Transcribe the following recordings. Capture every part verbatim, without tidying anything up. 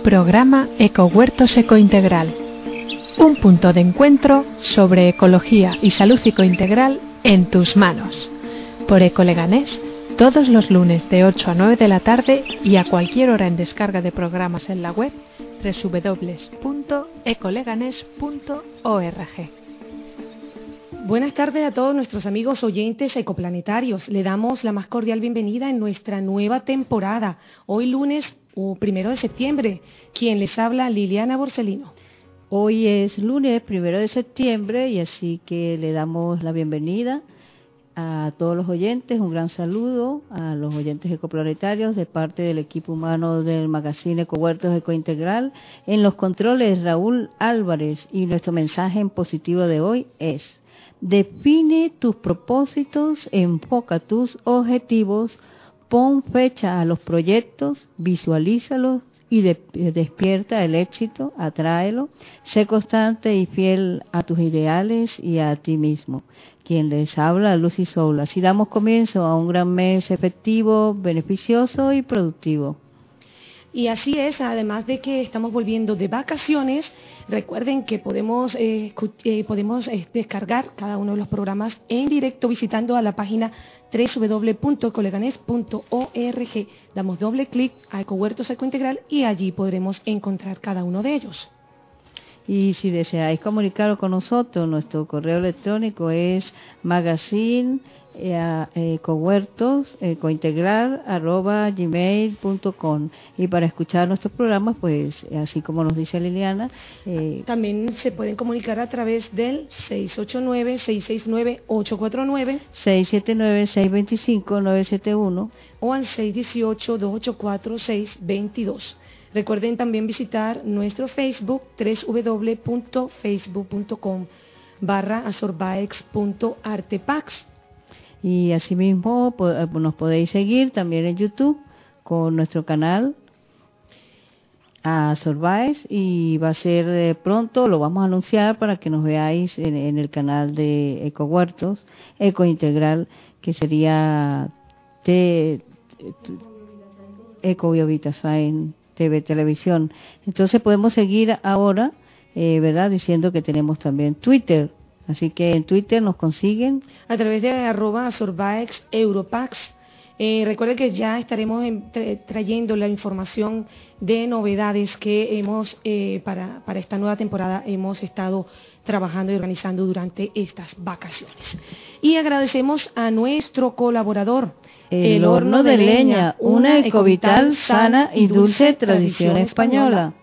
Programa Ecohuertos Ecointegral. Un punto de encuentro sobre ecología y salud ecointegral en tus manos. Por Ecoleganés, todos los lunes de ocho a nueve de la tarde y a cualquier hora en descarga de programas en la web doble u doble u doble u punto ecoleganés punto org. Buenas tardes a todos nuestros amigos oyentes ecoplanetarios. Le damos la más cordial bienvenida en nuestra nueva temporada. Hoy lunes, o primero de septiembre, quien les habla, Liliana Borsellino. Hoy es lunes, primero de septiembre, y así que le damos la bienvenida a todos los oyentes. Un gran saludo a los oyentes ecoplanetarios de parte del equipo humano del magazine Ecohuertos Ecointegral. En los controles, Raúl Álvarez, y nuestro mensaje en positivo de hoy es: define tus propósitos, enfoca tus objetivos, pon fecha a los proyectos, visualízalos y de, despierta el éxito, atráelo, sé constante y fiel a tus ideales y a ti mismo. Quien les habla, Lucy Soula. Así damos comienzo a un gran mes efectivo, beneficioso y productivo. Y así es, además de que estamos volviendo de vacaciones, recuerden que podemos, eh, eh, podemos eh, descargar cada uno de los programas en directo visitando a la página doble u doble u doble u punto ecoleganés punto org. Damos doble clic a Ecohuertos Ecointegral y allí podremos encontrar cada uno de ellos. Y si deseáis comunicaros con nosotros, nuestro correo electrónico es magazine ecohuertos ecointegral arroba gmail punto com, y para escuchar nuestros programas, pues así como nos dice Liliana, eh, también se pueden comunicar a través del seis ocho nueve, seis seis nueve, ocho cuatro nueve, seis siete nueve, seis dos cinco, nueve siete uno o al seis uno ocho, dos ocho cuatro, seis dos dos. Recuerden también visitar nuestro Facebook, doble u doble u doble u punto facebook punto com barra asorbaex punto artepax. Y asimismo nos podéis seguir también en YouTube con nuestro canal Asorbaex, y va a ser de pronto, lo vamos a anunciar para que nos veáis en, en el canal de Ecohuertos Ecointegral, que sería T, Ecobiovitasign T V Televisión. Entonces podemos seguir ahora, eh, ¿verdad? Diciendo que tenemos también Twitter. Así que en Twitter nos consiguen a través de arroba Asorbaex Europax. Eh, recuerden que ya estaremos en, tra- trayendo la información de novedades que hemos eh, para, para esta nueva temporada hemos estado trabajando y organizando durante estas vacaciones. Y agradecemos a nuestro colaborador, El, el Horno de Leña, una ecovital sana y dulce tradición española.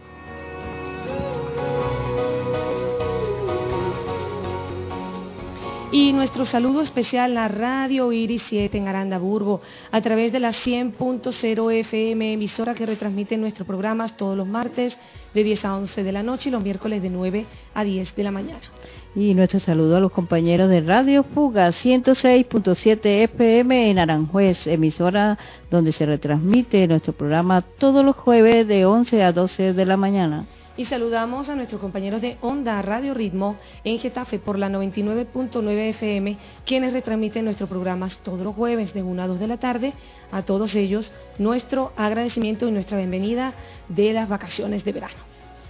Y nuestro saludo especial a Radio Iris siete en Arandaburgo, a través de la cien punto cero F M, emisora que retransmite nuestros programas todos los martes de diez a once de la noche y los miércoles de nueve a diez de la mañana. Y nuestro saludo a los compañeros de Radio Fuga ciento seis punto siete F M en Aranjuez, emisora donde se retransmite nuestro programa todos los jueves de once a doce de la mañana. Y saludamos a nuestros compañeros de Onda Radio Ritmo en Getafe por la noventa y nueve punto nueve F M, quienes retransmiten nuestros programas todos los jueves de una a dos de la tarde. A todos ellos, nuestro agradecimiento y nuestra bienvenida de las vacaciones de verano.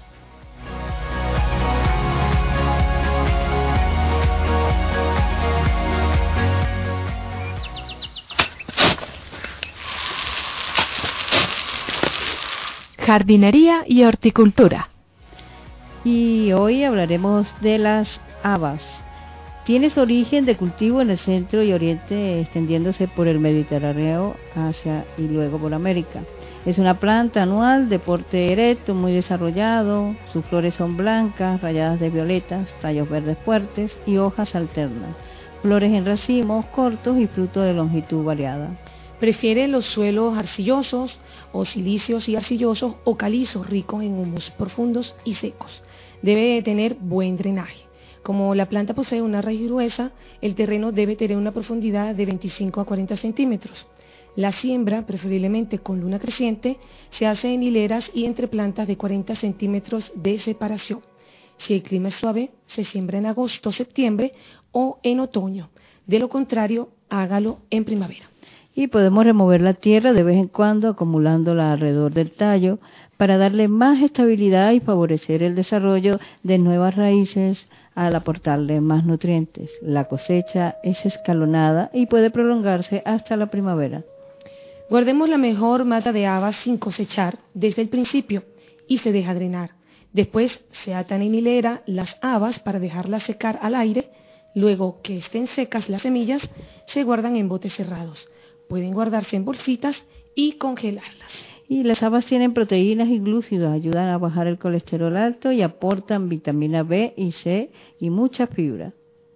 Jardinería y horticultura. Y hoy hablaremos de las habas. Tiene su origen de cultivo en el centro y oriente, extendiéndose por el Mediterráneo, Asia y luego por América. Es una planta anual de porte erecto, muy desarrollado. Sus flores son blancas, rayadas de violetas, tallos verdes fuertes y hojas alternas. Flores en racimos cortos y fruto de longitud variada. Prefiere los suelos arcillosos o silíceos y arcillosos o calizos ricos en humus profundos y secos. Debe tener buen drenaje. Como la planta posee una raíz gruesa, el terreno debe tener una profundidad de veinticinco a cuarenta centímetros. La siembra, preferiblemente con luna creciente, se hace en hileras y entre plantas de cuarenta centímetros de separación. Si el clima es suave, se siembra en agosto, septiembre o en otoño. De lo contrario, hágalo en primavera. Y podemos remover la tierra de vez en cuando, acumulándola alrededor del tallo, para darle más estabilidad y favorecer el desarrollo de nuevas raíces al aportarle más nutrientes. La cosecha es escalonada y puede prolongarse hasta la primavera. Guardemos la mejor mata de habas sin cosechar desde el principio y se deja drenar. Después se atan en hilera las habas para dejarlas secar al aire. Luego que estén secas las semillas, se guardan en botes cerrados. Pueden guardarse en bolsitas y congelarlas. Y las habas tienen proteínas y glúcidos, ayudan a bajar el colesterol alto y aportan vitamina B y C y mucha fibra.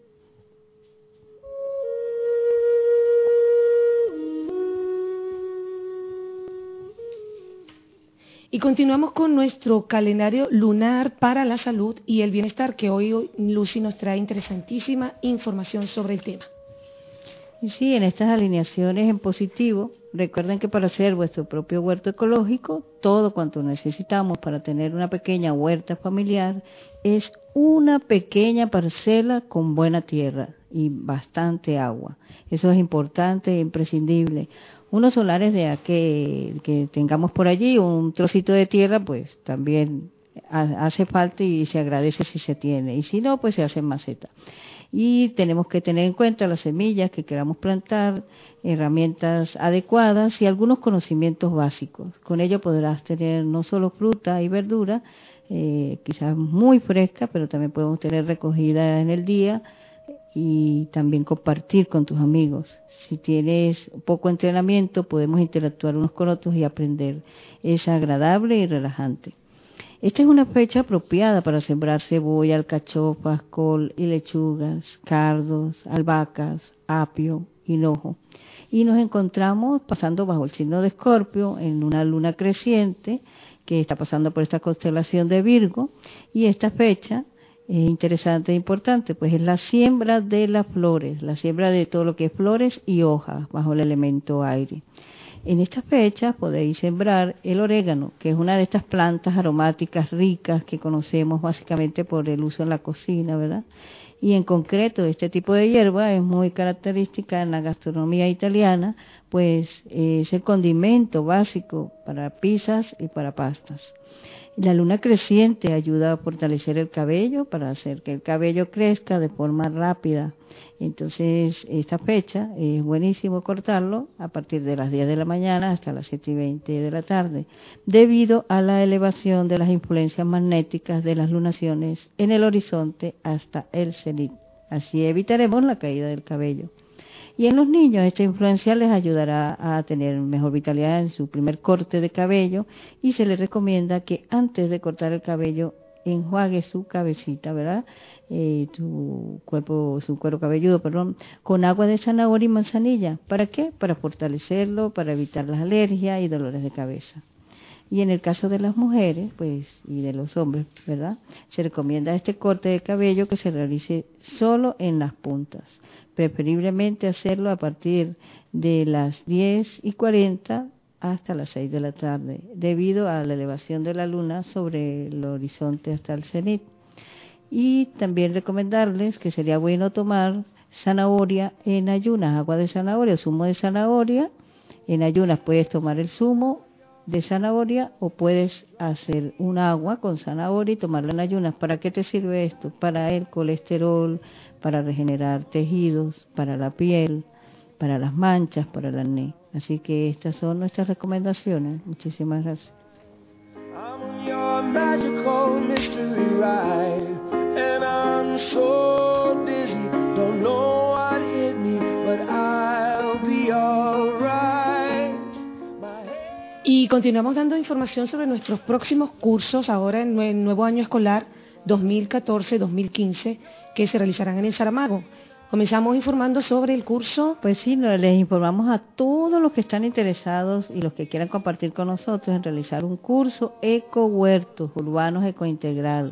Y continuamos con nuestro calendario lunar para la salud y el bienestar, que hoy Lucy nos trae interesantísima información sobre el tema. Y sí, en estas alineaciones en positivo, recuerden que para hacer vuestro propio huerto ecológico, todo cuanto necesitamos para tener una pequeña huerta familiar es una pequeña parcela con buena tierra y bastante agua. Eso es importante e imprescindible. Unos solares de a que, que tengamos por allí, un trocito de tierra, pues también hace falta y se agradece si se tiene. Y si no, pues se hace en maceta. Y tenemos que tener en cuenta las semillas que queramos plantar, herramientas adecuadas y algunos conocimientos básicos. Con ello podrás tener no solo fruta y verdura, eh, quizás muy fresca, pero también podemos tener recogida en el día y también compartir con tus amigos. Si tienes poco entrenamiento, podemos interactuar unos con otros y aprender. Es agradable y relajante. Esta es una fecha apropiada para sembrar cebolla, alcachofas, col y lechugas, cardos, albahacas, apio, hinojo. Y nos encontramos pasando bajo el signo de Escorpio en una luna creciente que está pasando por esta constelación de Virgo. Y esta fecha es interesante e importante, pues es la siembra de las flores, la siembra de todo lo que es flores y hojas bajo el elemento aire. En esta fecha podéis sembrar el orégano, que es una de estas plantas aromáticas ricas que conocemos básicamente por el uso en la cocina, ¿verdad? Y en concreto este tipo de hierba es muy característica en la gastronomía italiana, pues es el condimento básico para pizzas y para pastas. La luna creciente ayuda a fortalecer el cabello para hacer que el cabello crezca de forma rápida. Entonces, esta fecha es buenísimo cortarlo a partir de las diez de la mañana hasta las siete y veinte de la tarde, debido a la elevación de las influencias magnéticas de las lunaciones en el horizonte hasta el cenit. Así evitaremos la caída del cabello. Y en los niños esta influencia les ayudará a tener mejor vitalidad en su primer corte de cabello y se les recomienda que antes de cortar el cabello enjuague su cabecita, ¿verdad? Eh, su cuerpo, su cuero cabelludo, perdón, con agua de zanahoria y manzanilla. ¿Para qué? Para fortalecerlo, para evitar las alergias y dolores de cabeza. Y en el caso de las mujeres, pues, y de los hombres, ¿verdad? Se recomienda este corte de cabello que se realice solo en las puntas. Preferiblemente hacerlo a partir de las diez y cuarenta hasta las seis de la tarde, debido a la elevación de la luna sobre el horizonte hasta el cenit. Y también recomendarles que sería bueno tomar zanahoria en ayunas, agua de zanahoria o zumo de zanahoria. En ayunas puedes tomar el zumo de zanahoria o puedes hacer un agua con zanahoria y tomarla en ayunas. ¿Para qué te sirve esto? Para el colesterol, para regenerar tejidos, para la piel, para las manchas, para el acné. Así que estas son nuestras recomendaciones. Muchísimas gracias. I'm on your magical mystery ride, and I'm so dizzy, don't know what hit me, but I'll be alright. Y continuamos dando información sobre nuestros próximos cursos ahora en el nuevo año escolar dos mil catorce dos mil quince que se realizarán en el Saramago. Comenzamos informando sobre el curso. Pues sí, les informamos a todos los que están interesados y los que quieran compartir con nosotros en realizar un curso Eco Huertos Urbanos Ecointegral.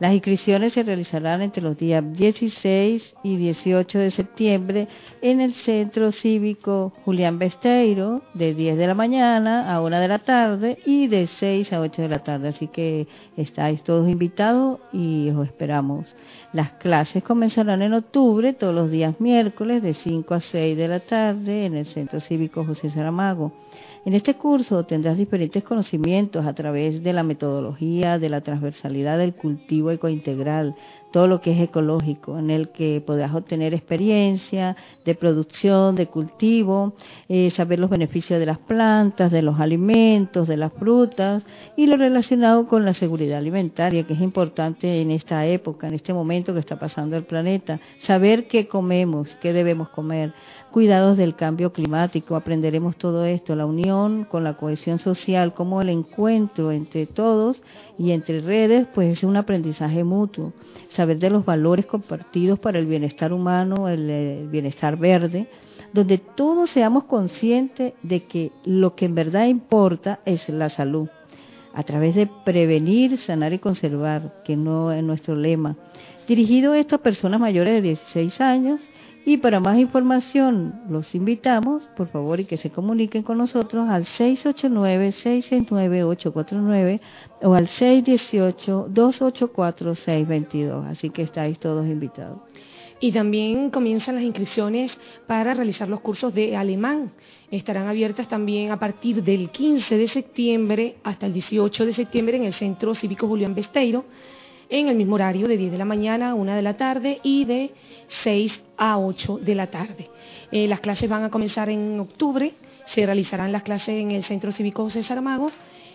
Las inscripciones se realizarán entre los días dieciséis y dieciocho de septiembre en el Centro Cívico Julián Besteiro, de diez de la mañana a una de la tarde y de seis a ocho de la tarde. Así que estáis todos invitados y os esperamos. Las clases comenzarán en octubre, todos los días miércoles, de cinco a seis de la tarde en el Centro Cívico José Saramago. En este curso tendrás diferentes conocimientos a través de la metodología, de la transversalidad del cultivo ecointegral, todo lo que es ecológico, en el que podrás obtener experiencia de producción, de cultivo, eh, saber los beneficios de las plantas, de los alimentos, de las frutas y lo relacionado con la seguridad alimentaria, que es importante en esta época, en este momento que está pasando el planeta. Saber qué comemos, qué debemos comer, cuidados del cambio climático, aprenderemos todo esto, la unión con la cohesión social, como el encuentro entre todos y entre redes, pues es un aprendizaje mutuo. Saber de los valores compartidos para el bienestar humano, el, el bienestar verde, donde todos seamos conscientes de que lo que en verdad importa es la salud, a través de prevenir, sanar y conservar, que no es nuestro lema. Dirigido esto a personas mayores de dieciséis años, y para más información los invitamos, por favor, y que se comuniquen con nosotros al seis ocho nueve, seis seis nueve, ocho cuatro nueve o al seis uno ocho, dos ocho cuatro, seis dos dos. Así que estáis todos invitados. Y también comienzan las inscripciones para realizar los cursos de alemán. Estarán abiertas también a partir del quince de septiembre hasta el dieciocho de septiembre en el Centro Cívico Julián Besteiro, en el mismo horario de diez de la mañana a una de la tarde y de seis a ocho de la tarde. Eh, las clases van a comenzar en octubre, se realizarán las clases en el Centro Cívico José Saramago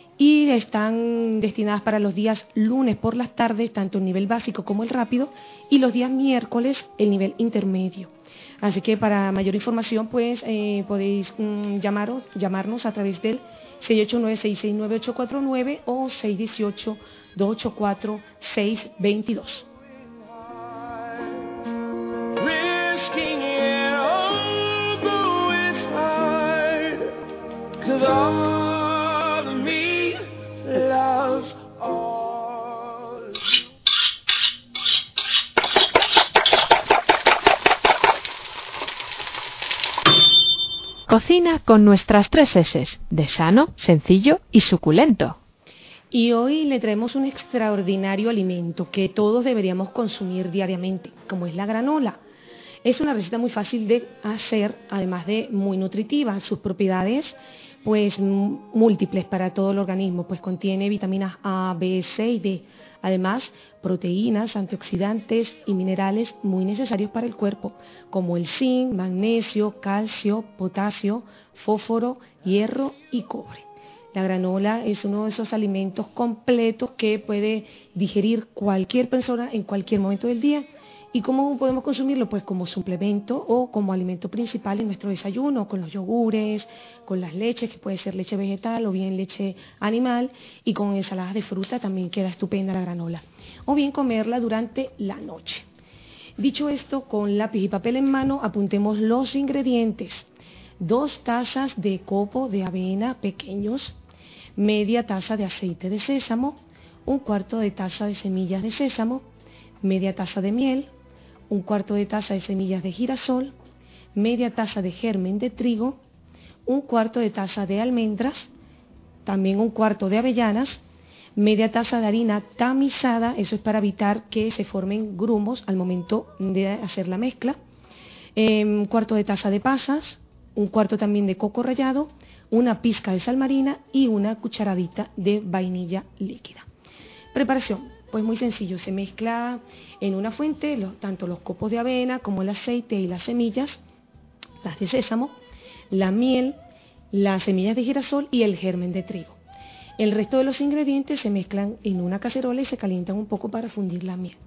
y están destinadas para los días lunes por las tardes, tanto el nivel básico como el rápido, y los días miércoles el nivel intermedio. Así que para mayor información pues eh, podéis mm, llamaros, llamarnos a través del seis ocho nueve, seis seis nueve, ocho cuatro nueve o seis uno ocho, dos ocho cuatro, seis dos dos. Cocina con nuestras tres eses, de sano, sencillo y suculento. Y hoy le traemos un extraordinario alimento que todos deberíamos consumir diariamente, como es la granola. Es una receta muy fácil de hacer, además de muy nutritiva. Sus propiedades, pues múltiples para todo el organismo, pues contiene vitaminas A, B, C y D. Además, proteínas, antioxidantes y minerales muy necesarios para el cuerpo, como el zinc, magnesio, calcio, potasio, fósforo, hierro y cobre. La granola es uno de esos alimentos completos que puede digerir cualquier persona en cualquier momento del día. ¿Y cómo podemos consumirlo? Pues como suplemento o como alimento principal en nuestro desayuno, con los yogures, con las leches, que puede ser leche vegetal o bien leche animal, y con ensaladas de fruta también queda estupenda la granola. O bien comerla durante la noche. Dicho esto, con lápiz y papel en mano, apuntemos los ingredientes. Dos tazas de copo de avena pequeños, media taza de aceite de sésamo, un cuarto de taza de semillas de sésamo, media taza de miel, un cuarto de taza de semillas de girasol, media taza de germen de trigo, un cuarto de taza de almendras, también un cuarto de avellanas, media taza de harina tamizada, eso es para evitar que se formen grumos al momento de hacer la mezcla, eh, un cuarto de taza de pasas, un cuarto también de coco rallado, una pizca de sal marina y una cucharadita de vainilla líquida. Preparación. Pues muy sencillo, se mezcla en una fuente los, tanto los copos de avena como el aceite y las semillas, las de sésamo, la miel, las semillas de girasol y el germen de trigo. El resto de los ingredientes se mezclan en una cacerola y se calientan un poco para fundir la miel.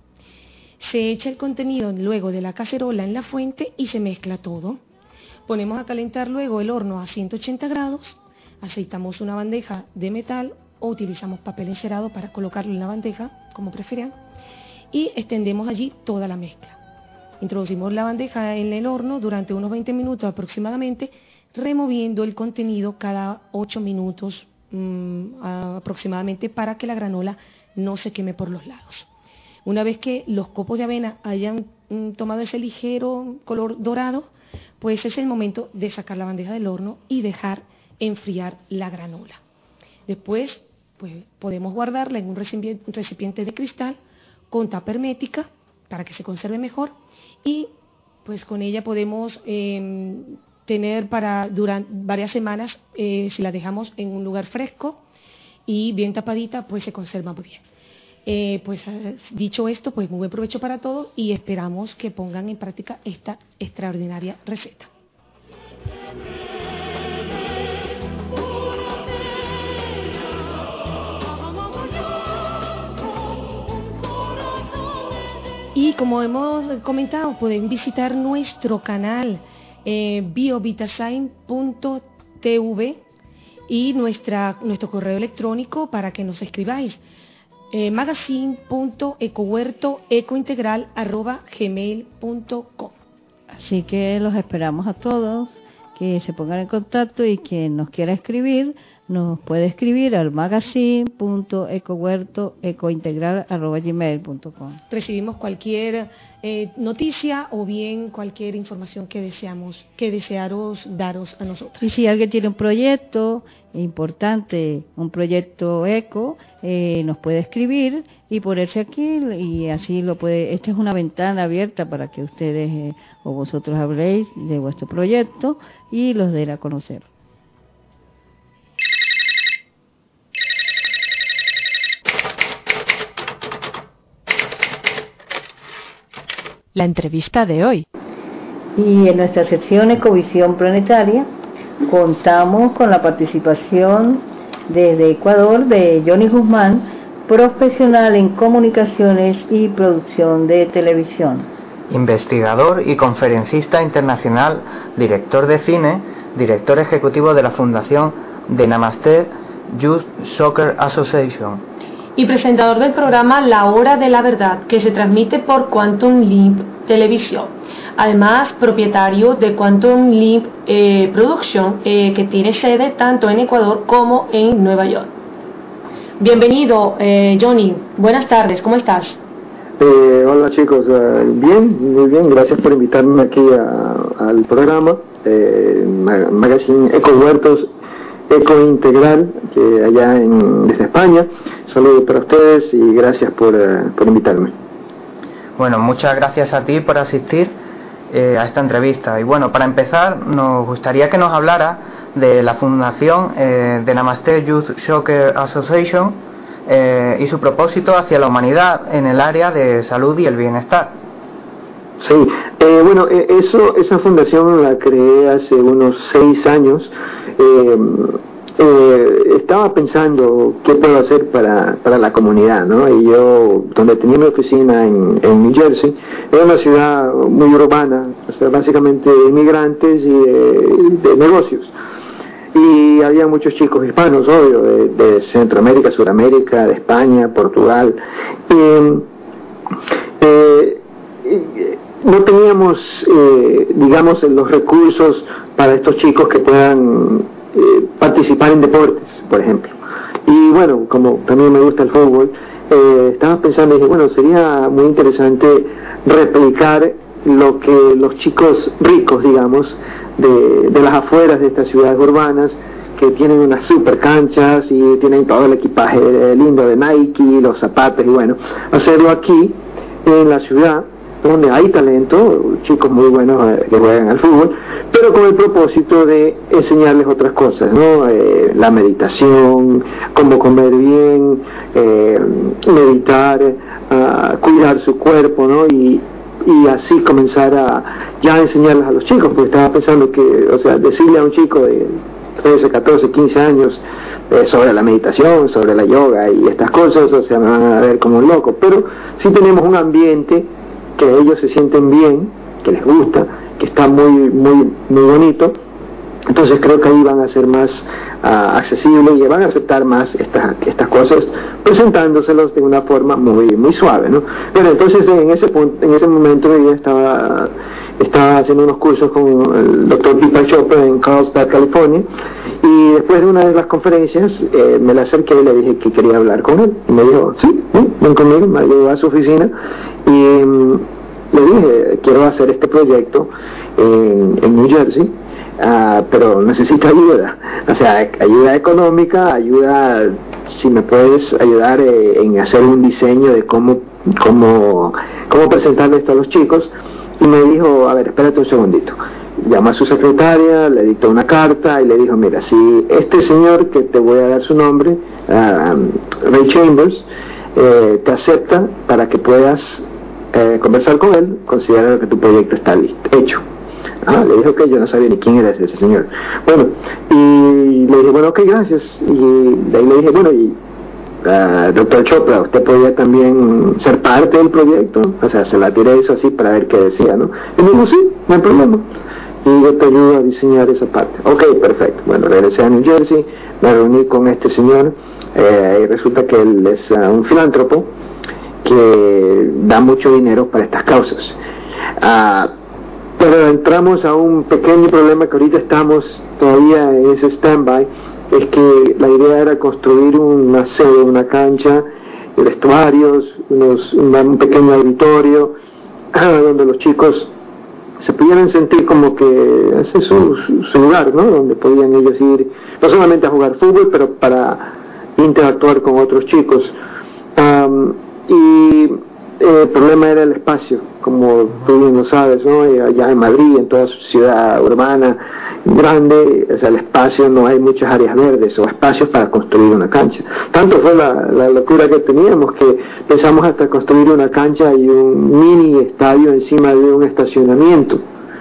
Se echa el contenido luego de la cacerola en la fuente y se mezcla todo. Ponemos a calentar luego el horno a ciento ochenta grados, aceitamos una bandeja de metal o utilizamos papel encerado para colocarlo en la bandeja, como prefieran, y extendemos allí toda la mezcla. Introducimos la bandeja en el horno durante unos veinte minutos aproximadamente, removiendo el contenido cada ocho minutos mmm, aproximadamente para que la granola no se queme por los lados. Una vez que los copos de avena hayan mm, tomado ese ligero color dorado, pues es el momento de sacar la bandeja del horno y dejar enfriar la granola. Después, pues podemos guardarla en un recipiente, un recipiente de cristal con tapa hermética para que se conserve mejor, y pues con ella podemos eh, tener para durante varias semanas, eh, si la dejamos en un lugar fresco y bien tapadita, pues se conserva muy bien. Eh, pues dicho esto, pues muy buen provecho para todos y esperamos que pongan en práctica esta extraordinaria receta. Y como hemos comentado, pueden visitar nuestro canal eh, biovitasign punto t v y nuestra, nuestro correo electrónico para que nos escribáis, eh, magazine punto ecohuerto ecointegral arroba gmail punto com. Así que los esperamos a todos, que se pongan en contacto, y quien nos quiera escribir nos puede escribir al magazine punto ecohuerto ecointegral arroba gmail punto com. Recibimos cualquier eh, noticia o bien cualquier información que deseamos, que desearos daros a nosotros. Y si alguien tiene un proyecto importante, un proyecto eco, eh, nos puede escribir y ponerse aquí, y así lo puede. Esta es una ventana abierta para que ustedes eh, o vosotros habléis de vuestro proyecto y los den a conocer. La entrevista de hoy. Y en nuestra sección Ecovisión Planetaria contamos con la participación desde Ecuador de Johnny Guzmán, profesional en comunicaciones y producción de televisión. Investigador y conferencista internacional, director de cine, director ejecutivo de la fundación de Namaste Youth Soccer Association. Y presentador del programa La Hora de la Verdad, que se transmite por Quantum Leap Televisión. Además, propietario de Quantum Leap eh, Production, eh, que tiene sede tanto en Ecuador como en Nueva York. Bienvenido, eh, Johnny. Buenas tardes, ¿cómo estás? Eh, hola chicos, uh, bien, muy bien, gracias por invitarme aquí a, al programa eh, Magazine Ecohuertos Eco Integral, que allá en, desde España. Saludos para ustedes y gracias por, uh, por invitarme. Bueno, muchas gracias a ti por asistir eh, a esta entrevista. Y bueno, para empezar, nos gustaría que nos hablara de la fundación eh, de Namaste Youth Soccer Association eh, y su propósito hacia la humanidad en el área de salud y el bienestar. Sí, eh, bueno, eh, eso, esa fundación la creé hace unos seis años. Eh, eh, estaba pensando qué puedo hacer para, para la comunidad, ¿no? Y yo, donde tenía mi oficina en, en New Jersey, era una ciudad muy urbana, o sea, básicamente de inmigrantes y de, de negocios. Y había muchos chicos hispanos, obvio, de, de Centroamérica, Suramérica, de España, Portugal. Eh, eh, no teníamos, eh, digamos, los recursos para estos chicos que puedan eh, participar en deportes, por ejemplo. Y bueno, como también me gusta el fútbol, eh, estaba pensando y dije, bueno, sería muy interesante replicar lo que los chicos ricos, digamos, de, de las afueras de estas ciudades urbanas, que tienen unas super canchas y tienen todo el equipaje lindo de Nike, los zapatos, y bueno, hacerlo aquí en la ciudad, donde hay talento, chicos muy buenos eh, que juegan al fútbol, pero con el propósito de enseñarles otras cosas, ¿no? Eh, la meditación, cómo comer bien, eh, meditar, uh, cuidar su cuerpo, ¿no? Y, y así comenzar a ya enseñarles a los chicos, porque estaba pensando que, o sea, decirle a un chico de trece, catorce, quince años eh, sobre la meditación, sobre la yoga y estas cosas, o sea, me van a ver como un loco, pero si tenemos un ambiente que ellos se sienten bien, que les gusta, que está muy muy muy bonito, entonces creo que ahí van a ser más uh, accesibles y van a aceptar más estas estas cosas, presentándoselos de una forma muy muy suave, ¿no? Bueno, entonces en ese punto, en ese momento yo estaba estaba haciendo unos cursos con el doctor Deepak Chopra en Carlsbad, California, y después de una de las conferencias eh, me la acerqué y le dije que quería hablar con él, y me dijo, sí, ¿sí? ven conmigo, me llevó a su oficina y um, le dije, quiero hacer este proyecto en, en New Jersey, uh, pero necesito ayuda, o sea, ayuda económica, ayuda, si me puedes ayudar eh, en hacer un diseño de cómo, cómo, cómo presentarle esto a los chicos. Y me dijo, a ver, espérate un segundito. Llamó a su secretaria, le dictó una carta y le dijo, mira, si este señor, que te voy a dar su nombre, uh, Ray Chambers, eh, te acepta para que puedas eh, conversar con él, considera que tu proyecto está listo, hecho. Ah, le dijo que yo no sabía ni quién era ese señor. Bueno, y le dije, bueno, ok, gracias. Y de ahí le dije, bueno, y uh, doctor Chopra, usted podía también ser parte del proyecto. O sea, se la tiré eso así para ver qué decía, ¿no? Y me dijo, sí, no hay problema. Y yo te ayudo a diseñar esa parte. Ok, perfecto. Bueno, regresé a New Jersey, me reuní con este señor, eh, y resulta que él es uh, un filántropo que da mucho dinero para estas causas. Uh, pero entramos a un pequeño problema que ahorita estamos todavía en ese stand-by, es que la idea era construir una sede, una cancha, vestuarios, unos, un pequeño auditorio, donde los chicos se pudieran sentir como que ese es su, su, su lugar, ¿no? Donde podían ellos ir, no solamente a jugar fútbol, pero para interactuar con otros chicos. Um, y eh, el problema era el espacio, como tú bien lo sabes, ¿no? Y allá en Madrid, en toda su ciudad urbana grande, o sea, el espacio, no hay muchas áreas verdes o espacios para construir una cancha. Tanto fue la, la locura que teníamos que pensamos hasta construir una cancha y un mini estadio encima de un estacionamiento.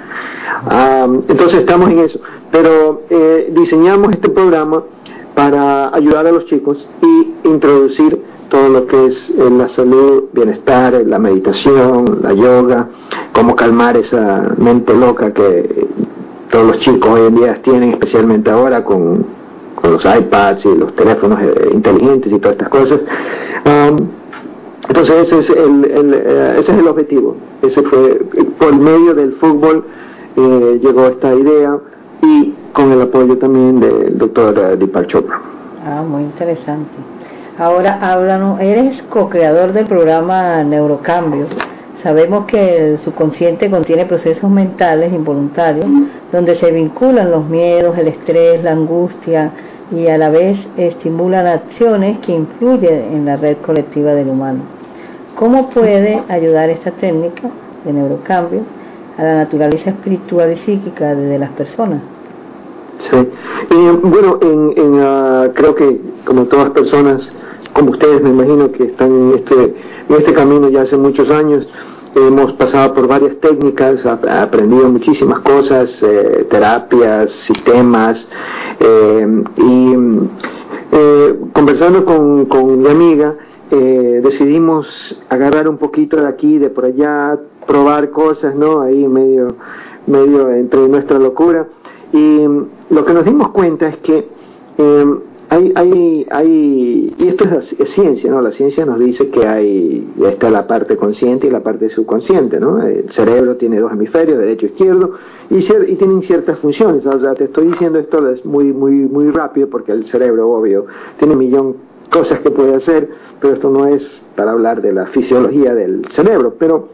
Um, entonces estamos en eso, pero eh, diseñamos este programa para ayudar a los chicos y introducir todo lo que es eh, la salud, bienestar, la meditación, la yoga, cómo calmar esa mente loca que todos los chicos hoy en día tienen, especialmente ahora con, con los iPads y los teléfonos eh, inteligentes y todas estas cosas. Um, entonces ese es el, el, eh, ese es el objetivo. Ese fue, por medio del fútbol eh, llegó esta idea y con el apoyo también del doctor Deepak Chopra. Ah, muy interesante. Ahora háblanos, eres co-creador del programa Neurocambios. Sabemos que el subconsciente contiene procesos mentales involuntarios donde se vinculan los miedos, el estrés, la angustia y a la vez estimulan acciones que influyen en la red colectiva del humano. ¿Cómo puede ayudar esta técnica de neurocambios a la naturaleza espiritual y psíquica de las personas? Sí, eh, bueno, en, en, uh, creo que como todas personas, como ustedes me imagino que están en este, en este camino ya hace muchos años, hemos pasado por varias técnicas, ha, aprendido muchísimas cosas, eh, terapias, sistemas, eh, y eh, conversando con, con mi amiga, eh, decidimos agarrar un poquito de aquí, de por allá, probar cosas, ¿no? Ahí medio, medio entre nuestra locura. Y lo que nos dimos cuenta es que eh, hay, hay, hay, y esto es, es ciencia, ¿no? La ciencia nos dice que hay, está la parte consciente y la parte subconsciente, ¿no? El cerebro tiene dos hemisferios, derecho e izquierdo, y, y tienen ciertas funciones. O sea, te estoy diciendo esto es muy, muy, muy rápido porque el cerebro, obvio, tiene un millón de cosas que puede hacer, pero esto no es para hablar de la fisiología del cerebro. Pero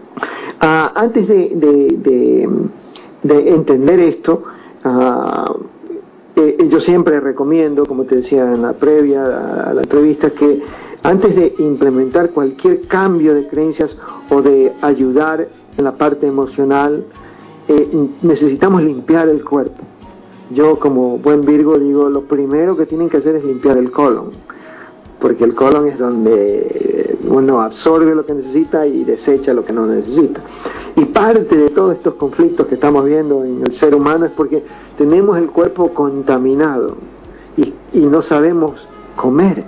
uh, antes de, de, de, de entender esto, uh, Eh, yo siempre recomiendo, como te decía en la previa a la entrevista, que antes de implementar cualquier cambio de creencias o de ayudar en la parte emocional, eh, necesitamos limpiar el cuerpo. Yo como buen Virgo digo, lo primero que tienen que hacer es limpiar el colon, porque el colon es donde uno absorbe lo que necesita y desecha lo que no necesita. Y parte de todos estos conflictos que estamos viendo en el ser humano es porque tenemos el cuerpo contaminado y, y no sabemos comer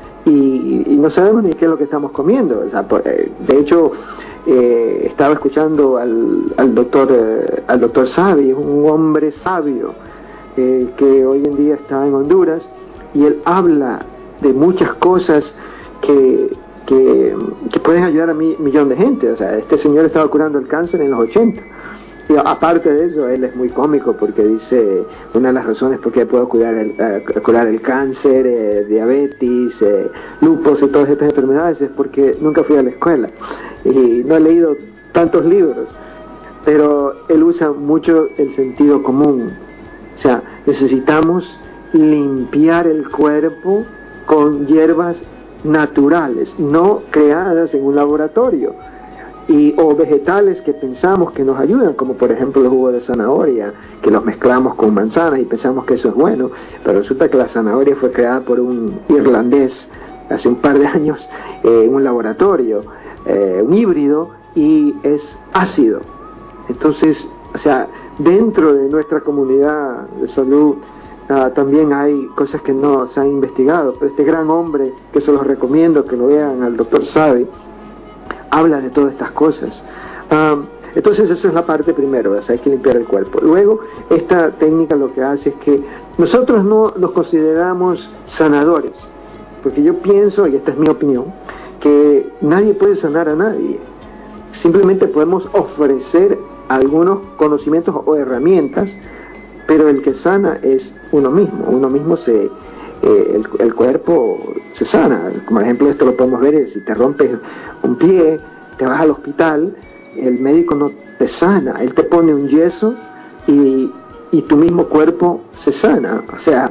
y, y no sabemos ni qué es lo que estamos comiendo. O sea, de hecho, eh, estaba escuchando al, al doctor eh, al doctor Savi, un hombre sabio eh, que hoy en día está en Honduras, y él habla de muchas cosas que Que, que pueden ayudar a mi millón de gente. O sea, este señor estaba curando el cáncer en los ochenta y aparte de eso, él es muy cómico porque dice, una de las razones por qué puedo curar el, uh, curar el cáncer, eh, diabetes, eh, lupus y todas estas enfermedades es porque nunca fui a la escuela y no he leído tantos libros, pero él usa mucho el sentido común. O sea, necesitamos limpiar el cuerpo con hierbas naturales, no creadas en un laboratorio, y o vegetales que pensamos que nos ayudan, como por ejemplo el jugo de zanahoria, que los mezclamos con manzanas y pensamos que eso es bueno, pero resulta que la zanahoria fue creada por un irlandés hace un par de años eh, en un laboratorio, eh, un híbrido, y es ácido. Entonces, o sea, dentro de nuestra comunidad de salud uh, también hay cosas que no se han investigado, pero este gran hombre, que se los recomiendo que lo vean, al doctor Savi, habla de todas estas cosas. Um, entonces eso es la parte primero, o sea, hay que limpiar el cuerpo. Luego, esta técnica lo que hace es que nosotros no nos consideramos sanadores, porque yo pienso, y esta es mi opinión, que nadie puede sanar a nadie. Simplemente podemos ofrecer algunos conocimientos o herramientas, pero el que sana es uno mismo. Uno mismo se... Eh, el, el cuerpo se sana. Como por ejemplo esto lo podemos ver, si te rompes un pie, te vas al hospital, el médico no te sana, él te pone un yeso y, y tu mismo cuerpo se sana, o sea,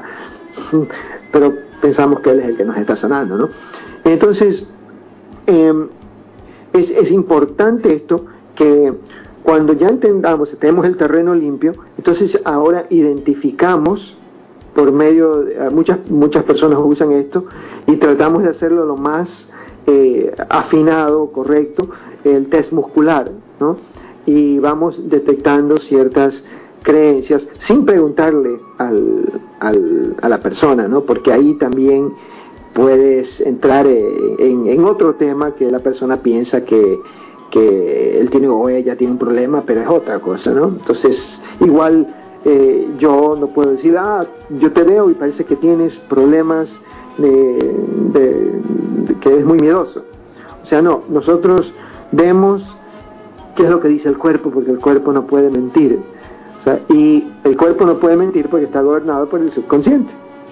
pero pensamos que él es el que nos está sanando, ¿no? Entonces eh, es, es importante esto, que cuando ya entendamos, tenemos el terreno limpio, entonces ahora identificamos por medio de, muchas muchas personas usan esto y tratamos de hacerlo lo más eh, afinado, correcto, el test muscular, ¿no? Y vamos detectando ciertas creencias sin preguntarle al, al, a la persona, ¿no? Porque ahí también puedes entrar en, en otro tema, que la persona piensa que, que él tiene o ella tiene un problema, pero es otra cosa, ¿no? Entonces, igual Eh, yo no puedo decir, ah, yo te veo y parece que tienes problemas de, de, de que es muy miedoso. O sea, no, nosotros vemos qué es lo que dice el cuerpo, porque el cuerpo no puede mentir. O sea, y el cuerpo no puede mentir porque está gobernado por el subconsciente.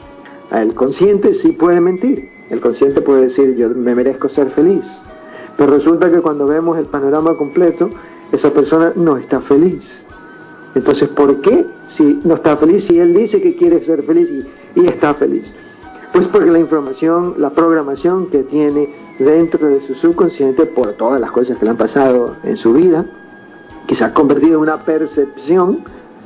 El consciente sí puede mentir. El consciente puede decir, yo me merezco ser feliz. Pero resulta que cuando vemos el panorama completo, esa persona no está feliz. Entonces, ¿por qué si no está feliz? Si él dice que quiere ser feliz y, y está feliz. Pues porque la información, la programación que tiene dentro de su subconsciente, por todas las cosas que le han pasado en su vida, que se ha convertido en una percepción,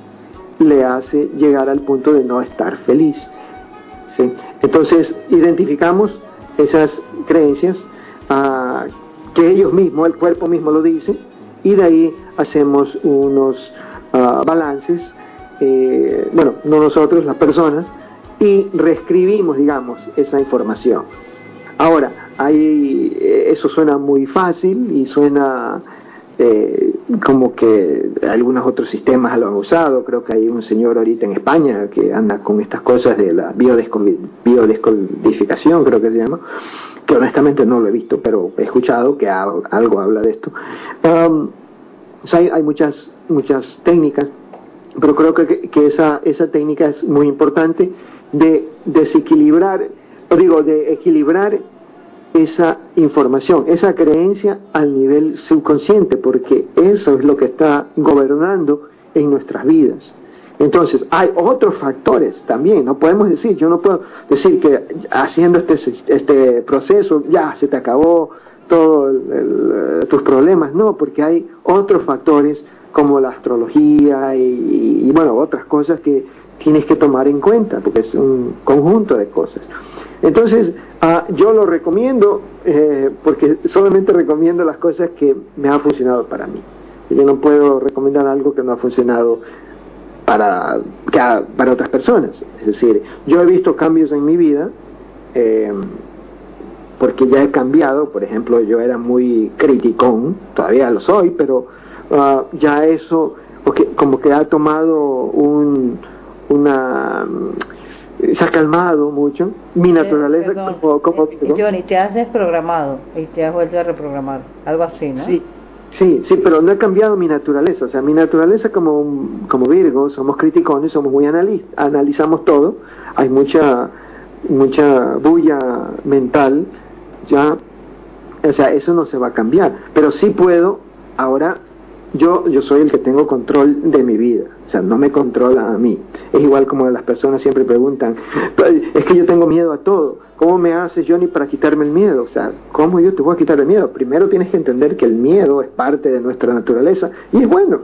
le hace llegar al punto de no estar feliz. ¿Sí? Entonces, identificamos esas creencias, uh, que ellos mismos, el cuerpo mismo lo dice, y de ahí hacemos unos Uh, balances, eh, bueno, no nosotros, las personas, y reescribimos, digamos, esa información. Ahora, hay, eh, eso suena muy fácil y suena eh, como que algunos otros sistemas lo han usado. Creo que hay un señor ahorita en España que anda con estas cosas de la biodescodificación, creo que se llama, que honestamente no lo he visto, pero he escuchado que ha, algo habla de esto. Um, o sea, hay, hay muchas muchas técnicas, pero creo que, que esa, esa técnica es muy importante, de desequilibrar, o digo, de equilibrar esa información, esa creencia al nivel subconsciente, porque eso es lo que está gobernando en nuestras vidas. Entonces, hay otros factores también, no podemos decir, yo no puedo decir que haciendo este, este proceso ya se te acabó todos tus problemas, no, porque hay otros factores como la astrología y, y, y bueno, otras cosas que tienes que tomar en cuenta, porque es un conjunto de cosas. Entonces, uh, yo lo recomiendo, eh, porque solamente recomiendo las cosas que me han funcionado para mí. Yo no puedo recomendar algo que no ha funcionado para, que ha, para otras personas. Es decir, yo he visto cambios en mi vida, eh, porque ya he cambiado. Por ejemplo, yo era muy criticón, todavía lo soy, pero uh, ya eso porque como que ha tomado un una se ha calmado mucho mi naturaleza. Eh, perdón, como, como eh, Johnny, te has desprogramado y te has vuelto a reprogramar, algo así, ¿no? Sí, Sí, sí, pero no he cambiado mi naturaleza. O sea, mi naturaleza como, como Virgo, somos criticones, somos muy analiz analizamos todo. Hay mucha, mucha bulla mental, ya. O sea, eso no se va a cambiar. Pero sí puedo, ahora, yo, yo soy el que tengo control de mi vida. O sea, no me controla a mí. Es igual como las personas siempre preguntan, es que yo tengo miedo a todo. ¿Cómo me haces, Johnny, para quitarme el miedo? O sea, ¿cómo yo te voy a quitar el miedo? Primero tienes que entender que el miedo es parte de nuestra naturaleza y es bueno.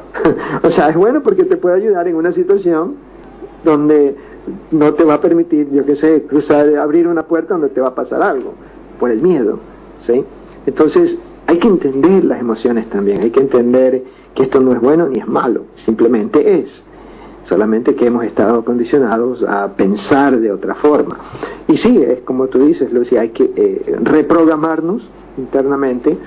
O sea, es bueno porque te puede ayudar en una situación donde no te va a permitir, yo qué sé, cruzar, abrir una puerta donde te va a pasar algo, por el miedo, ¿sí? Entonces, hay que entender las emociones también, hay que entender que esto no es bueno ni es malo, simplemente es. Solamente que hemos estado condicionados a pensar de otra forma. Y sí, es como tú dices, Lucy, hay que eh, reprogramarnos internamente,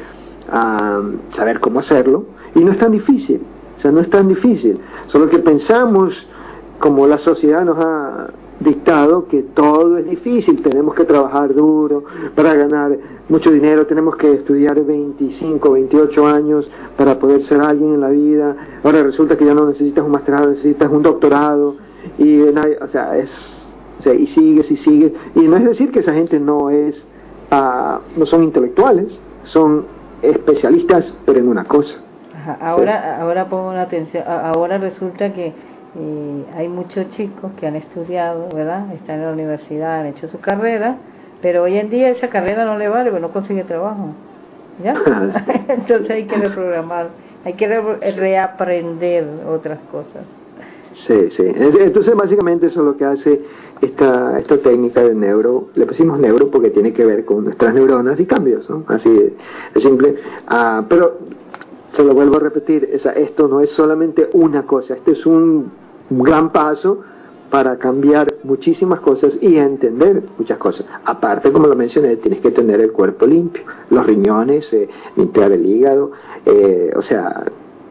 a saber cómo hacerlo, y no es tan difícil, o sea, no es tan difícil, solo que pensamos, como la sociedad nos ha dictado, que todo es difícil, tenemos que trabajar duro para ganar mucho dinero, tenemos que estudiar veinticinco, veintiocho años para poder ser alguien en la vida, ahora resulta que ya no necesitas un masterado, necesitas un doctorado, y o sea, es, o sea, y sigues y sigues, y no es decir que esa gente no es, uh, no son intelectuales, son especialistas, pero en una cosa. Ajá, ahora, sí. ahora pongo la atención, ahora resulta que y hay muchos chicos que han estudiado, ¿verdad? Están en la universidad, han hecho su carrera, pero hoy en día esa carrera no le vale, porque no consigue trabajo, ¿ya? Entonces hay que reprogramar, hay que re reaprender otras cosas. Sí, sí. Entonces básicamente eso es lo que hace esta esta técnica de neuro, le pusimos neuro porque tiene que ver con nuestras neuronas y cambios, ¿no? Así de, de simple. Ah, pero se lo vuelvo a repetir, esa, esto no es solamente una cosa, este es un gran paso para cambiar muchísimas cosas y entender muchas cosas. Aparte, como lo mencioné, tienes que tener el cuerpo limpio, los riñones, eh, limpiar el hígado, eh, o sea,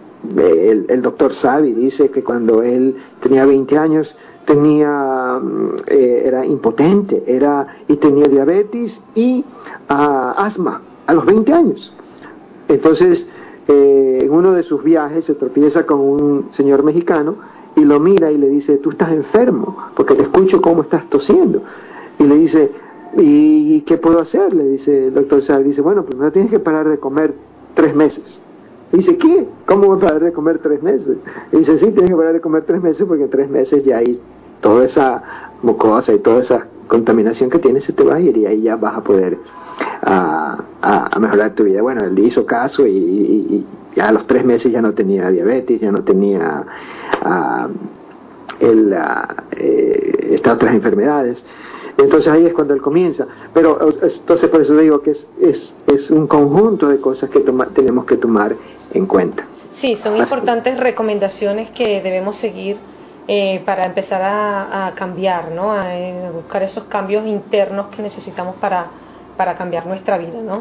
el, el doctor Savi dice que cuando él tenía veinte años tenía eh, era impotente, era y tenía diabetes y uh, asma a los veinte años. Entonces, Eh, en uno de sus viajes se tropieza con un señor mexicano y lo mira y le dice, tú estás enfermo porque te escucho cómo estás tosiendo, y le dice, ¿y qué puedo hacer? Le dice el doctor Sal, dice, bueno, primero tienes que parar de comer tres meses. Y dice, ¿qué? ¿Cómo voy a parar de comer tres meses? Y dice, sí, tienes que parar de comer tres meses porque en tres meses ya hay toda esa mucosa y toda esa contaminación que tienes se te va a ir y ahí ya vas a poder a, a, a mejorar tu vida. Bueno, él le hizo caso y, y, y a los tres meses ya no tenía diabetes, ya no tenía uh, el, uh, eh, estas otras enfermedades. Entonces ahí es cuando él comienza. Pero entonces por eso digo que es, es, es un conjunto de cosas que toma, tenemos que tomar en cuenta. Sí, son importantes recomendaciones que debemos seguir eh, para empezar a, a cambiar, ¿no? A, a buscar esos cambios internos que necesitamos para, para cambiar nuestra vida, ¿no?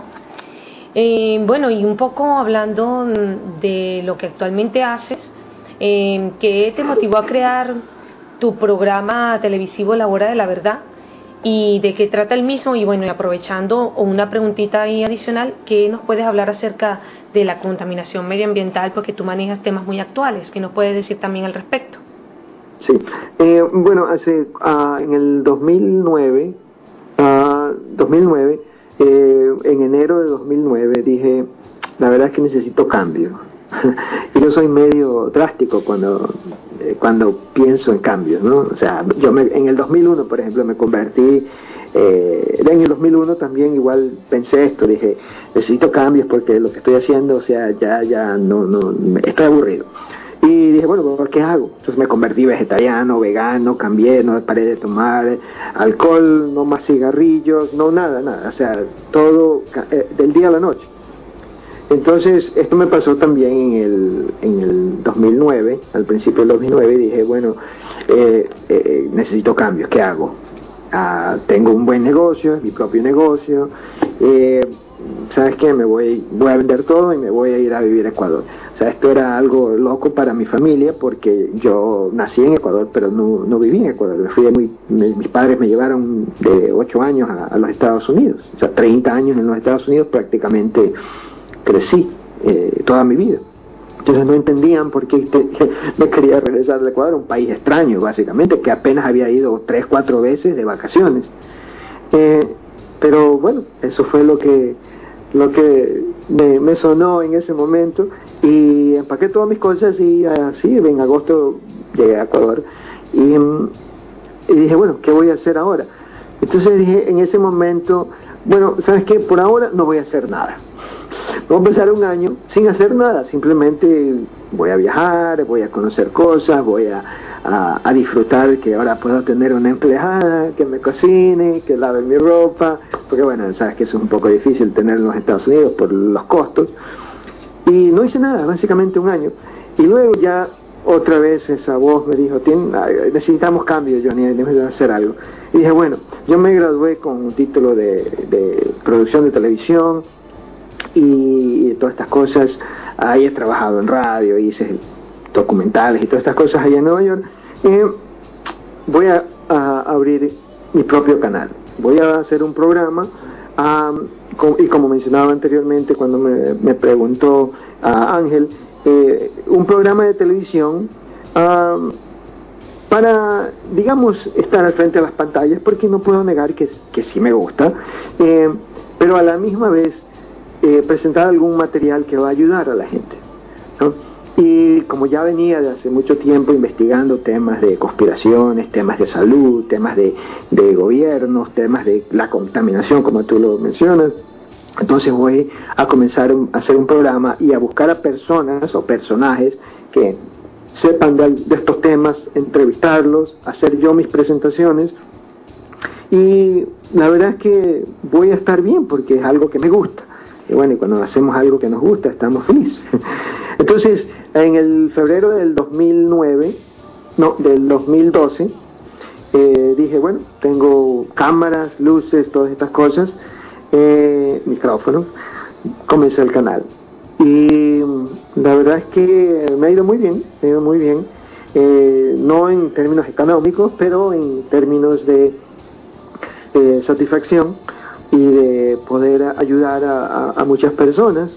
Eh, bueno, y un poco hablando de lo que actualmente haces, eh, ¿qué te motivó a crear tu programa televisivo La Hora de la Verdad? ¿Y de qué trata el mismo? Y bueno, y aprovechando una preguntita ahí adicional, ¿qué nos puedes hablar acerca de la contaminación medioambiental? Porque tú manejas temas muy actuales, ¿qué nos puedes decir también al respecto? Sí, eh, bueno, hace uh, en el dos mil nueve, uh, dos mil nueve eh, en enero de dos mil nueve dije, la verdad es que necesito cambio. Y yo soy medio drástico cuando eh, cuando pienso en cambios, ¿no? O sea, yo me, en el dos mil uno, por ejemplo, me convertí, eh, en el dos mil uno también igual pensé esto, dije, necesito cambios porque lo que estoy haciendo, o sea, ya ya no no estoy aburrido. Y dije, bueno, ¿qué hago? Entonces me convertí vegetariano, vegano, cambié, no paré de tomar alcohol, no más cigarrillos, no nada, nada, o sea, todo eh, del día a la noche. Entonces, esto me pasó también en el, en el dos mil nueve, al principio del dos mil nueve, y dije, bueno, eh, eh, necesito cambios, ¿qué hago? Ah, tengo un buen negocio, mi propio negocio, eh, ¿sabes qué? Me voy, voy a vender todo y me voy a ir a vivir a Ecuador. O sea, esto era algo loco para mi familia porque yo nací en Ecuador, pero no, no viví en Ecuador. Fui muy, me, mis padres me llevaron de ocho años a, a los Estados Unidos. O sea, treinta años en los Estados Unidos prácticamente crecí eh, toda mi vida. Entonces no entendían por qué te, me quería regresar al Ecuador, un país extraño básicamente, que apenas había ido tres, cuatro veces de vacaciones. Eh, pero bueno, eso fue lo que lo que me, me sonó en ese momento, y empaqué todas mis cosas y así en agosto llegué a Ecuador y, y dije, bueno, ¿qué voy a hacer ahora? Entonces dije en ese momento, bueno, ¿sabes qué? Por ahora no voy a hacer nada. Voy a empezar un año sin hacer nada, simplemente voy a viajar, voy a conocer cosas, voy a, a, a disfrutar que ahora puedo tener una empleada que me cocine, que lave mi ropa, porque bueno, sabes que eso es un poco difícil tener en los Estados Unidos por los costos. Y no hice nada, básicamente un año. Y luego ya otra vez esa voz me dijo, necesitamos cambio, Johnny, necesitamos hacer algo. Y dije, bueno, yo me gradué con un título de, de producción de televisión y todas estas cosas. Ahí he trabajado en radio, hice documentales y todas estas cosas allá en Nueva York. Eh, voy a, a abrir mi propio canal. Voy a hacer un programa um, con, y como mencionaba anteriormente cuando me, me preguntó uh, Ángel, eh, un programa de televisión um, para, digamos, estar al frente de las pantallas, porque no puedo negar que, que sí me gusta, eh, pero a la misma vez eh, presentar algún material que va a ayudar a la gente, ¿no? Y como ya venía de hace mucho tiempo investigando temas de conspiraciones, temas de salud, temas de, de gobiernos, temas de la contaminación, como tú lo mencionas, entonces voy a comenzar a hacer un programa y a buscar a personas o personajes que sepan de, de estos temas, entrevistarlos, hacer yo mis presentaciones, y la verdad es que voy a estar bien porque es algo que me gusta. Y bueno, y cuando hacemos algo que nos gusta, estamos felices. Entonces, en el febrero del dos mil nueve, no, del dos mil doce, eh, dije, bueno, tengo cámaras, luces, todas estas cosas, eh, micrófonos, comencé el canal. Y la verdad es que me ha ido muy bien, me ha ido muy bien, eh, no en términos económicos, pero en términos de eh, satisfacción y de poder ayudar a, a, a muchas personas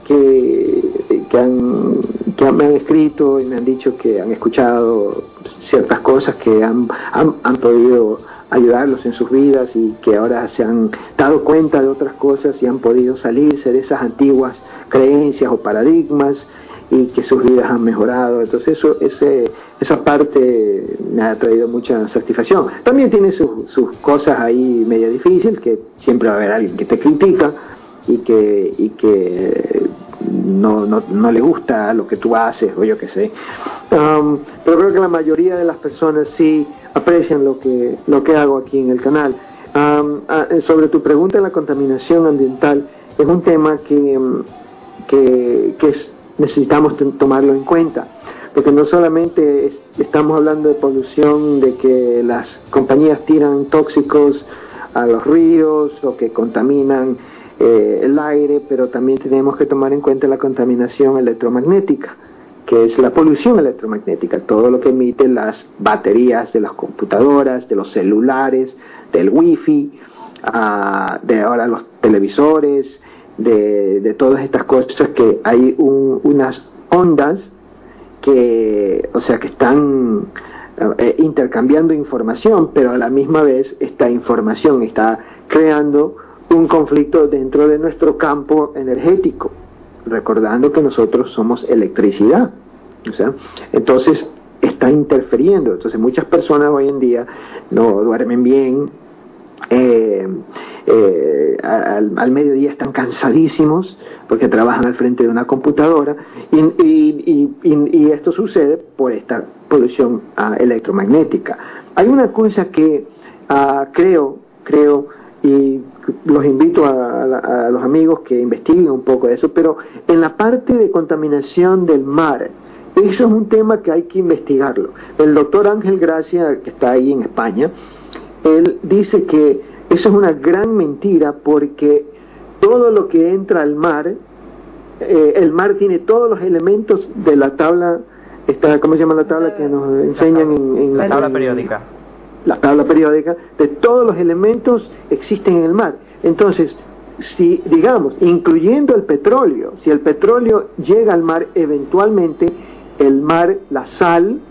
que, que, han, que me han escrito y me han dicho que han escuchado ciertas cosas que han, han, han podido ayudarlos en sus vidas y que ahora se han dado cuenta de otras cosas y han podido salirse de esas antiguas creencias o paradigmas y que sus vidas han mejorado. Entonces eso, ese, esa parte me ha traído mucha satisfacción. También tiene sus, sus cosas ahí medio difíciles, que siempre va a haber alguien que te critica y que, y que no, no, no le gusta lo que tú haces o yo qué sé, um, pero creo que la mayoría de las personas sí aprecian lo que, lo que hago aquí en el canal. Um, uh, sobre tu pregunta de la contaminación ambiental, es un tema que, que, que es, necesitamos tomarlo en cuenta, porque no solamente es, estamos hablando de polución, de que las compañías tiran tóxicos a los ríos o que contaminan eh, el aire, pero también tenemos que tomar en cuenta la contaminación electromagnética, que es la polución electromagnética, todo lo que emiten las baterías de las computadoras, de los celulares, del wifi, uh, de ahora los televisores, de, de todas estas cosas, que hay un, unas ondas que, o sea, que están eh, intercambiando información, pero a la misma vez esta información está creando un conflicto dentro de nuestro campo energético, recordando que nosotros somos electricidad, o sea, entonces está interfiriendo. Entonces muchas personas hoy en día no duermen bien, eh, eh, al, al mediodía están cansadísimos porque trabajan al frente de una computadora, y, y, y, y, y esto sucede por esta polución uh, electromagnética. Hay una cosa que uh, creo, creo y los invito a, a, a los amigos que investiguen un poco de eso, pero en la parte de contaminación del mar, eso es un tema que hay que investigarlo. El doctor Ángel Gracia, que está ahí en España, él dice que eso es una gran mentira, porque todo lo que entra al mar, eh, el mar tiene todos los elementos de la tabla, esta, ¿cómo se llama la tabla que nos enseñan en, en la tabla en, periódica? La tabla periódica, de todos los elementos existen en el mar. Entonces, si, digamos, incluyendo el petróleo, si el petróleo llega al mar, eventualmente el mar, la sal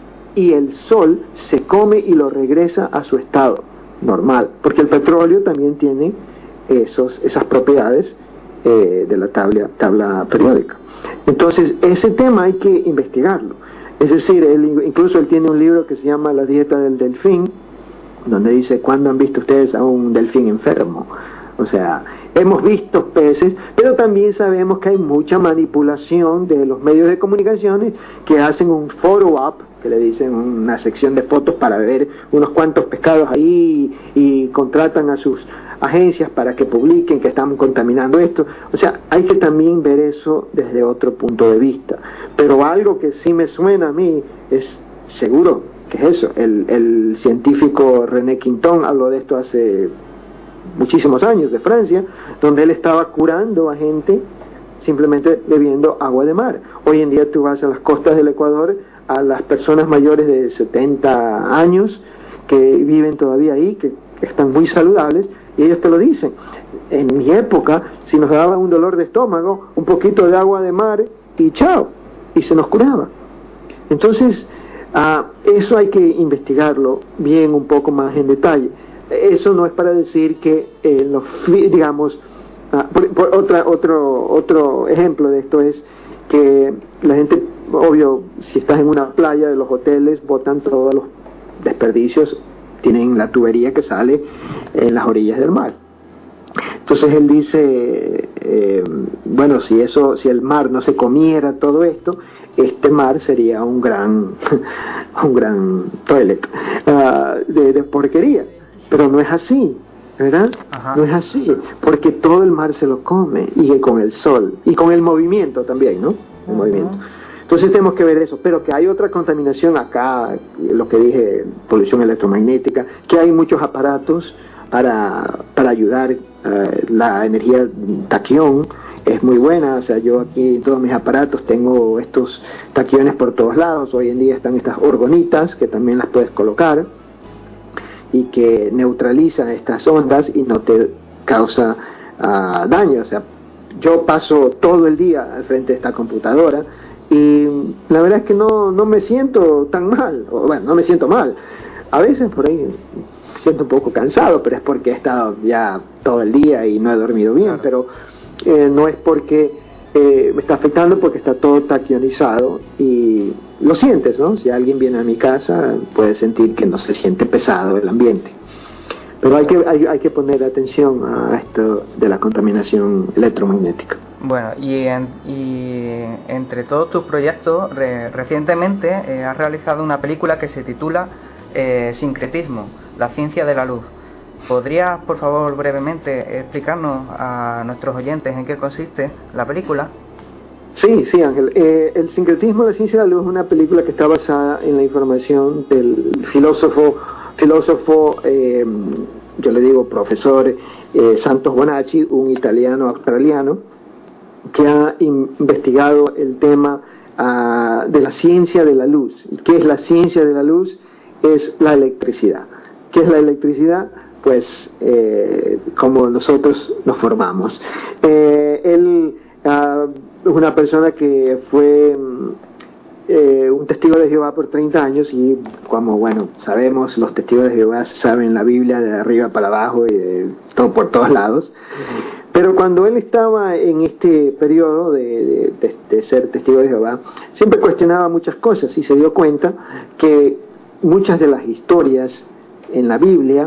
y el sol se come y lo regresa a su estado normal, porque el petróleo también tiene esos, esas propiedades eh, de la tabla, tabla periódica. Entonces, ese tema hay que investigarlo. Es decir, él, incluso él tiene un libro que se llama La dieta del delfín, donde dice, ¿cuándo han visto ustedes a un delfín enfermo? O sea, hemos visto peces, pero también sabemos que hay mucha manipulación de los medios de comunicaciones que hacen un photo op, que le dicen una sección de fotos para ver unos cuantos pescados ahí, y contratan a sus agencias para que publiquen que están contaminando esto. O sea, hay que también ver eso desde otro punto de vista. Pero algo que sí me suena a mí es seguro que es eso. El, el científico René Quinton habló de esto hace muchísimos años, de Francia, donde él estaba curando a gente simplemente bebiendo agua de mar. Hoy en día tú vas a las costas del Ecuador, a las personas mayores de setenta años que viven todavía ahí, que, que están muy saludables, y ellos te lo dicen. En mi época, si nos daba un dolor de estómago, un poquito de agua de mar y chao, y se nos curaba. Entonces, uh, eso hay que investigarlo bien, un poco más en detalle. Eso no es para decir que eh, los, digamos, uh, por, por otra, otro, otro ejemplo de esto es que la gente, obvio, si estás en una playa de los hoteles, botan todos los desperdicios, tienen la tubería que sale en las orillas del mar. Entonces él dice, eh, bueno, si eso, si el mar no se comiera todo esto, este mar sería un gran, un gran toilet uh, de, de porquería. Pero no es así, ¿verdad? Ajá. No es así, porque todo el mar se lo come, y con el sol, y con el movimiento también, ¿no? El uh-huh. movimiento. Entonces tenemos que ver eso, pero que hay otra contaminación acá, lo que dije, polución electromagnética, que hay muchos aparatos para, para ayudar, uh, la energía taquión es muy buena. O sea, yo aquí en todos mis aparatos tengo estos taquiones por todos lados. Hoy en día están estas orgonitas que también las puedes colocar y que neutralizan estas ondas y no te causa uh, daño. O sea, yo paso todo el día al frente de esta computadora y la verdad es que no, no me siento tan mal, o bueno, no me siento mal. A veces por ahí me siento un poco cansado, pero es porque he estado ya todo el día y no he dormido bien, claro. Pero eh, no es porque eh, me está afectando, porque está todo taquionizado y lo sientes, ¿no? Si alguien viene a mi casa puede sentir que no se siente pesado el ambiente. Pero hay que, hay, hay que poner atención a esto de la contaminación electromagnética. Bueno, y, en, y entre todos tus proyectos, re, recientemente eh, has realizado una película que se titula eh, Sincretismo, la ciencia de la luz. ¿Podrías, por favor, brevemente explicarnos a nuestros oyentes en qué consiste la película? Sí, sí, Ángel. Eh, el sincretismo, la ciencia de la luz, es una película que está basada en la información del filósofo, filósofo eh, yo le digo profesor eh, Santos Bonacci, un italiano australiano, que ha investigado el tema uh, de la ciencia de la luz. ¿Qué es la ciencia de la luz? Es la electricidad. ¿Qué es la electricidad? Pues eh, como nosotros nos formamos. Eh, él uh, es una persona que fue eh, un testigo de Jehová por treinta años y como bueno sabemos, los testigos de Jehová saben la Biblia de arriba para abajo y de todo, por todos lados. Pero cuando él estaba en este periodo de, de, de, de ser testigo de Jehová, siempre cuestionaba muchas cosas y se dio cuenta que muchas de las historias en la Biblia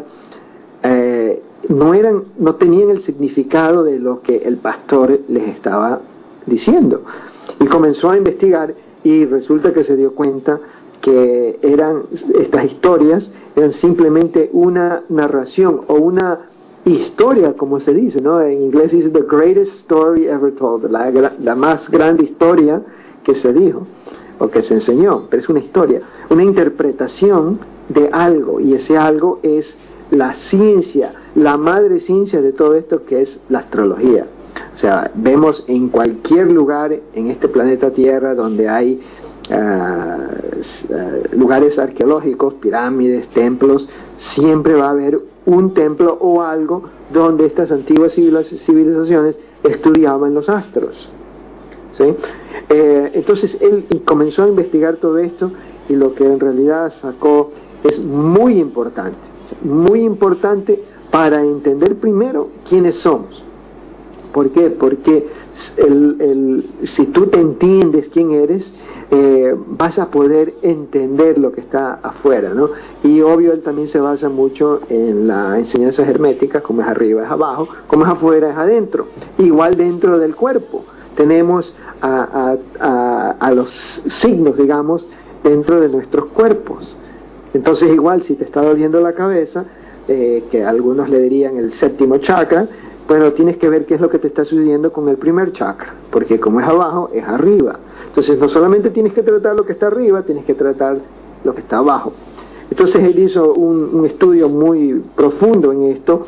eh, no eran, no tenían el significado de lo que el pastor les estaba diciendo. Y comenzó a investigar y resulta que se dio cuenta que eran estas historias eran simplemente una narración o una historia, como se dice, ¿no? En inglés dice the greatest story ever told, la, la más grande historia que se dijo o que se enseñó, pero es una historia, una interpretación de algo, y ese algo es la ciencia, la madre ciencia de todo esto, que es la astrología. O sea, vemos en cualquier lugar en este planeta Tierra donde hay uh, uh, lugares arqueológicos, pirámides, templos, siempre va a haber un templo o algo donde estas antiguas civilizaciones estudiaban los astros, ¿sí? Eh, entonces él comenzó a investigar todo esto y lo que en realidad sacó es muy importante, muy importante para entender primero quiénes somos. ¿Por qué? Porque el, el, si tú te entiendes quién eres, eh, vas a poder entender lo que está afuera, ¿no? Y obvio él también se basa mucho en la enseñanza hermética, como es arriba es abajo, como es afuera es adentro. Igual dentro del cuerpo tenemos a, a, a, a los signos, digamos, dentro de nuestros cuerpos. Entonces igual si te está doliendo la cabeza, eh, que algunos le dirían el séptimo chakra, bueno, tienes que ver qué es lo que te está sucediendo con el primer chakra, porque como es abajo, es arriba. Entonces no solamente tienes que tratar lo que está arriba, tienes que tratar lo que está abajo. Entonces él hizo un, un estudio muy profundo en esto,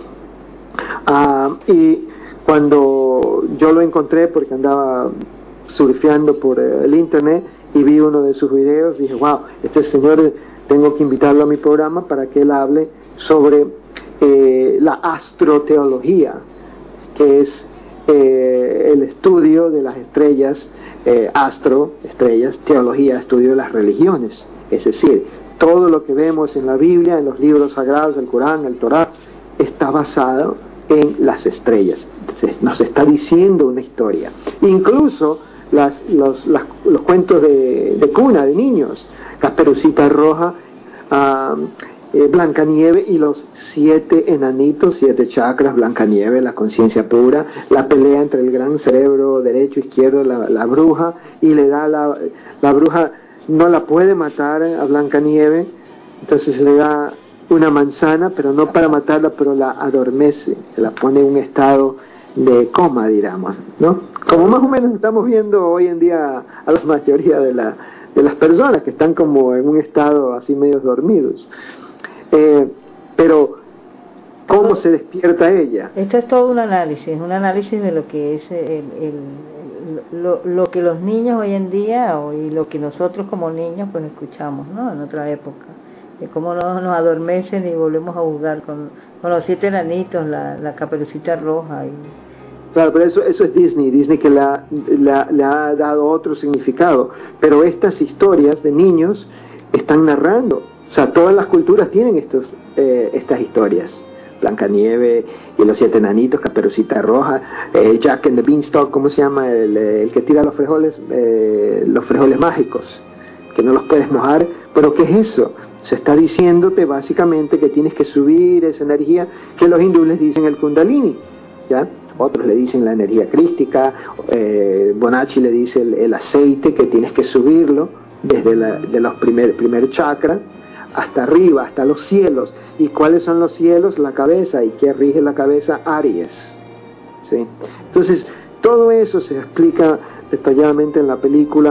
uh, y cuando yo lo encontré, porque andaba surfeando por el internet y vi uno de sus videos, dije, wow, este señor tengo que invitarlo a mi programa para que él hable sobre eh, la astroteología, que es eh, el estudio de las estrellas, eh, astro, estrellas, teología, estudio de las religiones. Es decir, todo lo que vemos en la Biblia, en los libros sagrados, el Corán, el Torá, está basado en las estrellas. Entonces, nos está diciendo una historia. Incluso las, los, las, los cuentos de, de cuna, de niños, Caperucita Roja, uh, Eh, Blancanieve y los siete enanitos, siete chakras, Blancanieve, la conciencia pura, la pelea entre el gran cerebro derecho, izquierdo, la, la bruja, y le da la, la bruja no la puede matar a Blancanieve, entonces le da una manzana, pero no para matarla, pero la adormece, se la pone en un estado de coma, digamos, ¿no? Como más o menos estamos viendo hoy en día a la mayoría de, la, de las personas que están como en un estado así medio dormidos. Eh, pero ¿cómo se despierta ella? Esto es todo un análisis, un análisis de lo que es el, el, lo, lo que los niños hoy en día y lo que nosotros como niños pues escuchamos, ¿no? En otra época, de cómo no nos adormecen y volvemos a jugar con, con los siete enanitos, la, la Caperucita Roja y... Claro, pero eso, eso es Disney, Disney que le ha, le, le ha dado otro significado, pero estas historias de niños están narrando. O sea, todas las culturas tienen estos, eh, estas historias. Blancanieve y los siete enanitos, Caperucita Roja, eh, Jack and the Beanstalk, ¿cómo se llama? El, el que tira los frijoles, eh, los frijoles mágicos, que no los puedes mojar. ¿Pero qué es eso? Se está diciéndote básicamente que tienes que subir esa energía que los hindúes les dicen el Kundalini, ¿ya? Otros le dicen la energía crística, eh, Bonacci le dice el, el aceite, que tienes que subirlo desde la, de los primer, primer chakra hasta arriba, hasta los cielos. ¿Y cuáles son los cielos? La cabeza. ¿Y qué rige la cabeza? Aries. ¿Sí? Entonces, todo eso se explica detalladamente en la película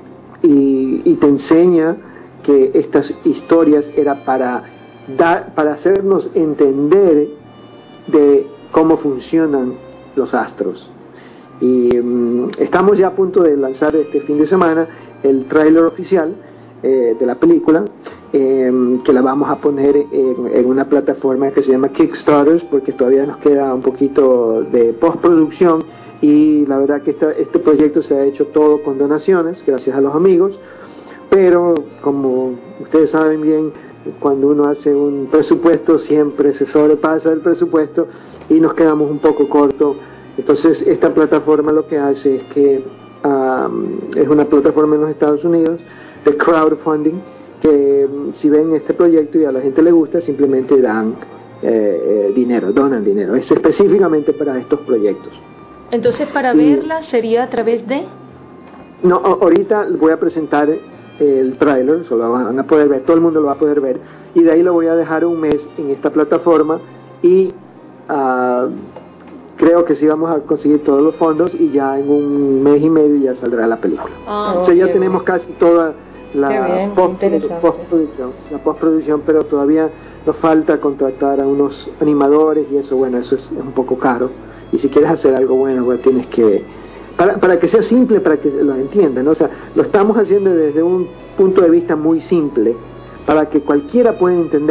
y, y te enseña que estas historias era para, dar, para hacernos entender de cómo funcionan los astros. Y um, estamos ya a punto de lanzar este fin de semana el tráiler oficial eh, de la película, eh, que la vamos a poner en, en una plataforma que se llama Kickstarter, porque todavía nos queda un poquito de postproducción, y la verdad que esta, este proyecto se ha hecho todo con donaciones, gracias a los amigos, pero como ustedes saben bien, cuando uno hace un presupuesto siempre se sobrepasa el presupuesto y nos quedamos un poco cortos. Entonces esta plataforma lo que hace es que um, es una plataforma en los Estados Unidos de crowdfunding, que um, si ven este proyecto y a la gente le gusta, simplemente dan eh, eh, dinero, donan dinero. Es específicamente para estos proyectos. Entonces, para y, verla sería a través de... No, ahorita voy a presentar el tráiler, se lo van a poder ver, todo el mundo lo va a poder ver, y de ahí lo voy a dejar un mes en esta plataforma, y uh, creo que sí vamos a conseguir todos los fondos, y ya en un mes y medio ya saldrá la película. Ah, o sea, ya bien. tenemos casi toda la bien, postproducción, postproducción, la postproducción, pero todavía nos falta contratar a unos animadores, y eso, bueno, eso es, es un poco caro, y si quieres hacer algo bueno, pues tienes que... Para, para que sea simple, para que lo entiendan, ¿no? O sea, lo estamos haciendo desde un punto de vista muy simple, para que cualquiera pueda entender esto.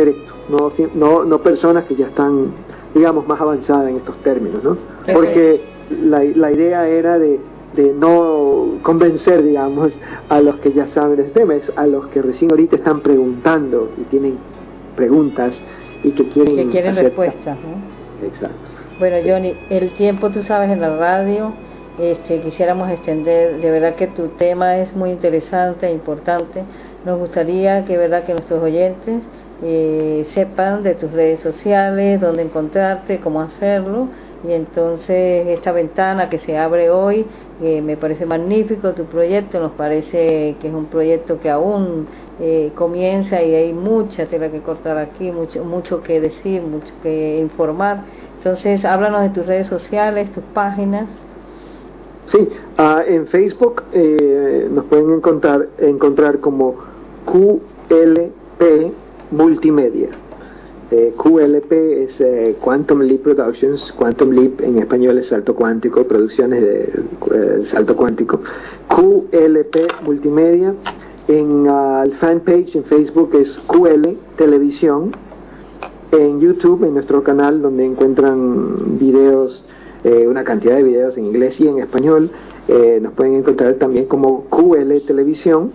no, no, no personas que ya están, digamos, más avanzadas en estos términos, ¿no? Porque la, la idea era de, de no convencer, digamos, a los que ya saben el tema, es a los que recién ahorita están preguntando y tienen preguntas y que quieren, que quieren hacer... respuestas, ¿no? Exacto. Bueno, Johnny, el tiempo, tú sabes, en la radio, este, quisiéramos extender, de verdad que tu tema es muy interesante e importante. Nos gustaría que, verdad, que nuestros oyentes eh, sepan de tus redes sociales, dónde encontrarte, cómo hacerlo. Y entonces esta ventana que se abre hoy, eh, me parece magnífico tu proyecto, nos parece que es un proyecto que aún eh, comienza y hay mucha tela que cortar aquí, mucho, mucho que decir, mucho que informar. Entonces háblanos de tus redes sociales, tus páginas. Sí, uh, en Facebook eh, nos pueden encontrar, encontrar como Q L P Multimedia. Eh, Q L P es eh, Quantum Leap Productions, Quantum Leap en español es Salto Cuántico, producciones de eh, Salto Cuántico. Q L P Multimedia. En uh, el fanpage en Facebook es Q L Televisión. En YouTube, en nuestro canal, donde encuentran videos, eh, una cantidad de videos en inglés y en español, eh, nos pueden encontrar también como Q L Televisión.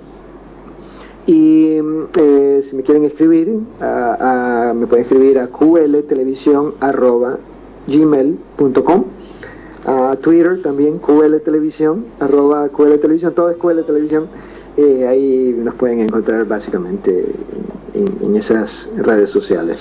Y eh, si me quieren escribir, uh, uh, me pueden escribir a qltelevisión arroba gmail punto com. A Twitter también, qltelevisión arroba qltelevisión, todo es qltelevisión. Eh, ahí nos pueden encontrar básicamente en, en esas redes sociales.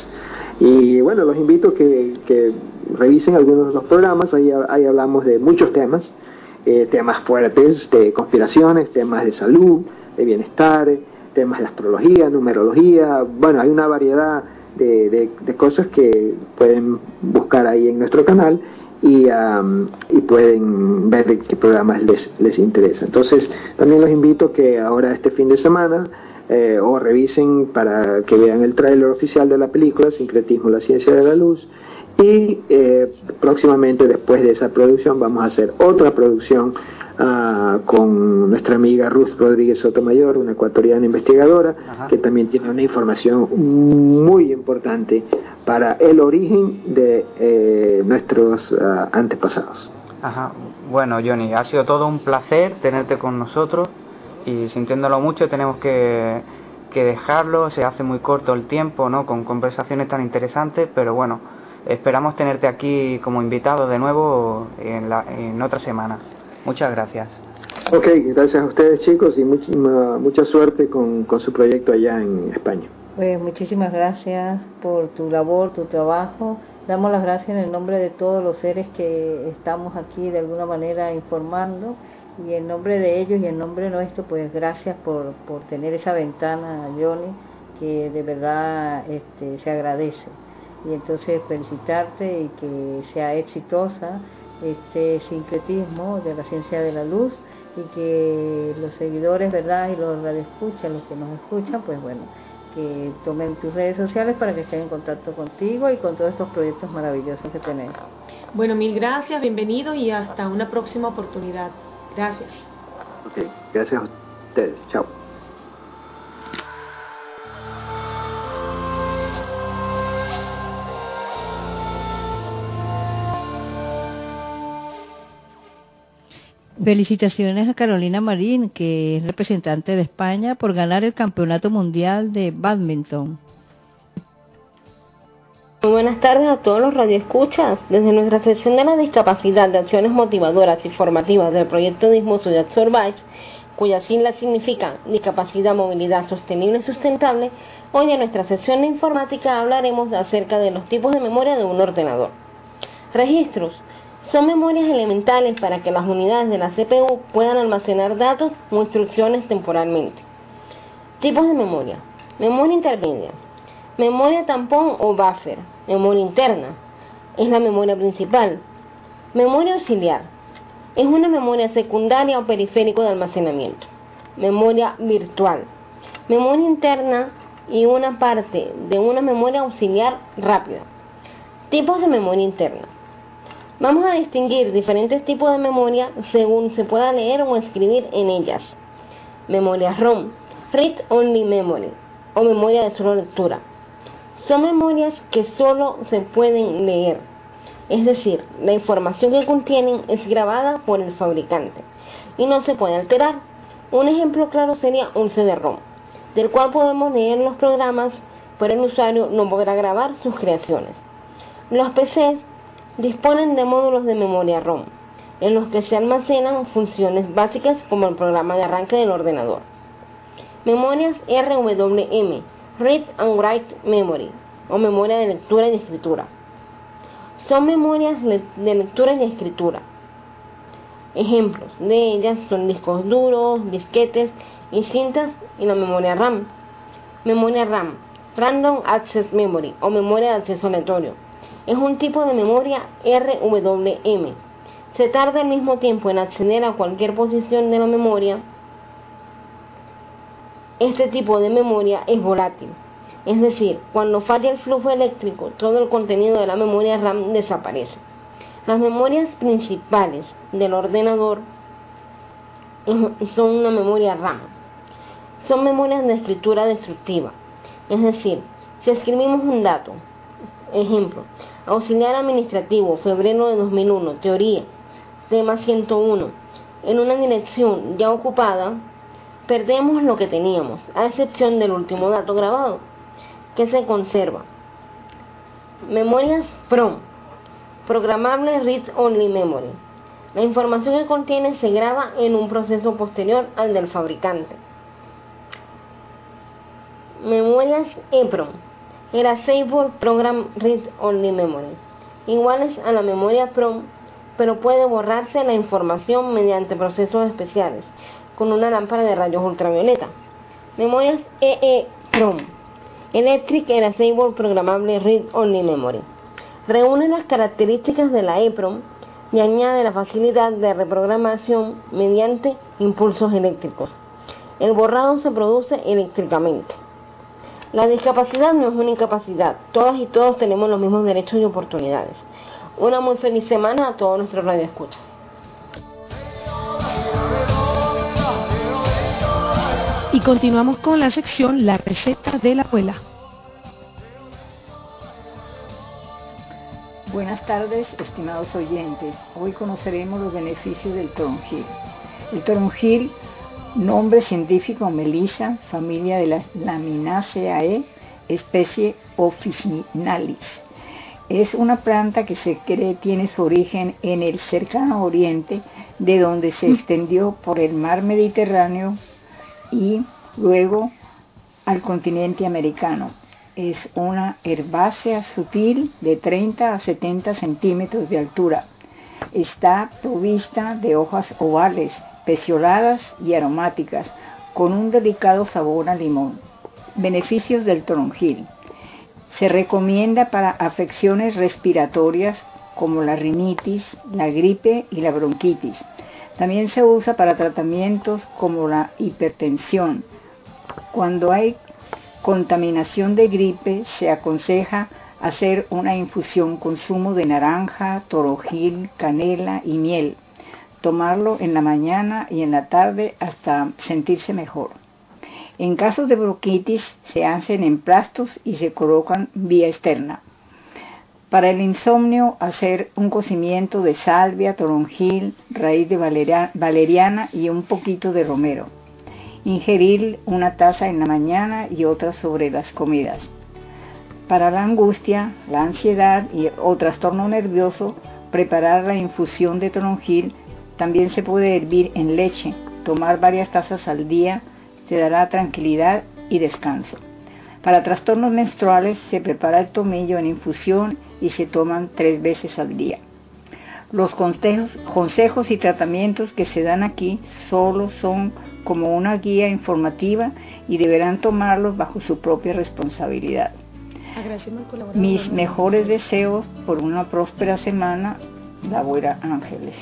Y bueno, los invito a que, que revisen algunos de los programas. Ahí, ahí hablamos de muchos temas, eh, temas fuertes, de conspiraciones, temas de salud, de bienestar, temas de astrología, numerología. Bueno, hay una variedad de, de, de cosas que pueden buscar ahí en nuestro canal y, um, y pueden ver qué programas les, les interesa. Entonces también los invito a que ahora este fin de semana eh, o revisen para que vean el tráiler oficial de la película Sincretismo, la ciencia de la luz. Y eh, próximamente, después de esa producción, vamos a hacer otra producción Uh, con nuestra amiga Ruth Rodríguez Sotomayor, una ecuatoriana investigadora. Ajá. Que también tiene una información muy importante para el origen de eh, nuestros uh, antepasados. Ajá. Bueno, Johnny, ha sido todo un placer tenerte con nosotros y sintiéndolo mucho tenemos que, que dejarlo, se hace muy corto el tiempo, ¿no? Con conversaciones tan interesantes, pero bueno, esperamos tenerte aquí como invitado de nuevo en, la, en otra semana. Muchas gracias. Ok, gracias a ustedes, chicos, y much, mucha suerte con, con su proyecto allá en España. Pues muchísimas gracias por tu labor, tu trabajo. Damos las gracias en el nombre de todos los seres que estamos aquí de alguna manera informando, y en nombre de ellos y en nombre nuestro, pues gracias por, por tener esa ventana, Johnny, que de verdad este, se agradece. Y entonces felicitarte y que sea exitosa este sincretismo de la ciencia de la luz, y que los seguidores, verdad, y los radioescuchas, los que nos escuchan, pues bueno, que tomen tus redes sociales para que estén en contacto contigo y con todos estos proyectos maravillosos que tenemos. Bueno, mil gracias, bienvenidos y hasta una próxima oportunidad. Gracias. Ok, gracias a ustedes. Chao. Felicitaciones a Carolina Marín, que es representante de España, por ganar el Campeonato Mundial de Bádminton. Muy buenas tardes a todos los radioescuchas. Desde nuestra sección de la discapacidad de acciones motivadoras y formativas del proyecto Dismoso de Absorbice, cuyas siglas significan discapacidad, movilidad sostenible y sustentable, hoy en nuestra sección de informática hablaremos acerca de los tipos de memoria de un ordenador. Registros son memorias elementales para que las unidades de la C P U puedan almacenar datos o instrucciones temporalmente. Tipos de memoria. Memoria intermedia. Memoria tampón o buffer. Memoria interna. Es la memoria principal. Memoria auxiliar. Es una memoria secundaria o periférico de almacenamiento. Memoria virtual. Memoria interna y una parte de una memoria auxiliar rápida. Tipos de memoria interna. Vamos a distinguir diferentes tipos de memoria según se pueda leer o escribir en ellas. Memoria ROM, Read Only Memory, o memoria de solo lectura. Son memorias que solo se pueden leer, es decir, la información que contienen es grabada por el fabricante y no se puede alterar. Un ejemplo claro sería un C D ROM, del cual podemos leer los programas, pero el usuario no podrá grabar sus creaciones. Los P Cs disponen de módulos de memoria ROM, en los que se almacenan funciones básicas como el programa de arranque del ordenador. Memorias R W M, Read and Write Memory, o memoria de lectura y escritura. Son memorias de lectura y escritura. Ejemplos de ellas son discos duros, disquetes y cintas, y la memoria RAM. Memoria RAM, Random Access Memory, o memoria de acceso aleatorio. Es un tipo de memoria R W M. Se tarda el mismo tiempo en acceder a cualquier posición de la memoria. Este tipo de memoria es volátil, es decir, cuando falla el flujo eléctrico, todo el contenido de la memoria RAM desaparece. Las memorias principales del ordenador son una memoria RAM. Son memorias de escritura destructiva, es decir, si escribimos un dato, ejemplo, auxiliar administrativo, febrero de dos mil uno, teoría, tema ciento uno, en una dirección ya ocupada, perdemos lo que teníamos, a excepción del último dato grabado, que se conserva. Memorias PROM, Programable Read Only Memory. La información que contiene se graba en un proceso posterior al del fabricante. Memorias EPROM, Erasable Program Read Only Memory, iguales a la memoria PROM, pero puede borrarse la información mediante procesos especiales, con una lámpara de rayos ultravioleta. Memorias EEPROM, Electric Erasable Programable Read Only Memory. Reúne las características de la EPROM y añade la facilidad de reprogramación mediante impulsos eléctricos. El borrado se produce eléctricamente. La discapacidad no es una incapacidad. Todas y todos tenemos los mismos derechos y oportunidades. Una muy feliz semana a todos nuestros radioescuchas. Y continuamos con la sección La receta de la abuela. Buenas tardes, estimados oyentes. Hoy conoceremos los beneficios del toronjil. El toronjil, nombre científico melisa, familia de las Laminaceae, especie officinalis. Es una planta que se cree tiene su origen en el cercano oriente, de donde se extendió por el mar Mediterráneo y luego al continente americano. Es una herbácea sutil de treinta a setenta centímetros de altura. Está provista de hojas ovales, pecioladas y aromáticas, con un delicado sabor a limón. Beneficios del toronjil. Se recomienda para afecciones respiratorias como la rinitis, la gripe y la bronquitis. También se usa para tratamientos como la hipertensión. Cuando hay contaminación de gripe, se aconseja hacer una infusión con zumo de naranja, toronjil, canela y miel. Tomarlo en la mañana y en la tarde hasta sentirse mejor. En casos de bronquitis se hacen emplastos y se colocan vía externa. Para el insomnio, hacer un cocimiento de salvia, toronjil, raíz de valeriana y un poquito de romero. Ingerir una taza en la mañana y otra sobre las comidas. Para la angustia, la ansiedad y, o trastorno nervioso, preparar la infusión de toronjil. También se puede hervir en leche. Tomar varias tazas al día te dará tranquilidad y descanso. Para trastornos menstruales se prepara el tomillo en infusión y se toman tres veces al día. Los consejos, consejos y tratamientos que se dan aquí solo son como una guía informativa y deberán tomarlos bajo su propia responsabilidad. Mis mejores deseos por una próspera semana, la abuela Ángeles.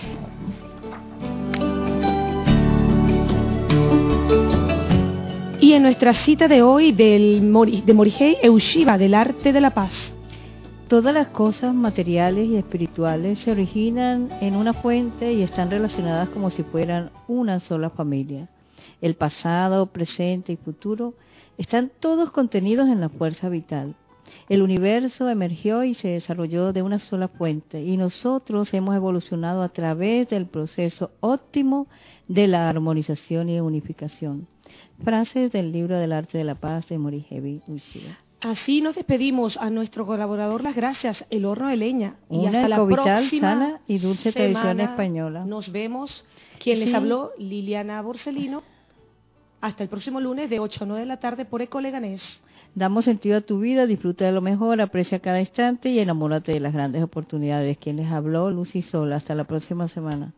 Y en nuestra cita de hoy del Mori, de Morihei Ueshiba, del arte de la paz. Todas las cosas materiales y espirituales se originan en una fuente y están relacionadas como si fueran una sola familia. El pasado, presente y futuro están todos contenidos en la fuerza vital. El universo emergió y se desarrolló de una sola fuente y nosotros hemos evolucionado a través del proceso óptimo de la armonización y unificación. Frases del libro del arte de la paz de Morihei Ueshiba. Así nos despedimos. A nuestro colaborador las gracias, El Horno de Leña. Y Una hasta la ecovital próxima sana y dulce tradición española. Nos vemos. Quien Sí. les habló, Liliana Borsellino. Hasta el próximo lunes de ocho a nueve de la tarde por Eco Leganés. Damos sentido a tu vida, disfruta de lo mejor, aprecia cada instante y enamórate de las grandes oportunidades. Quien les habló, Lucy Sola. Hasta la próxima semana.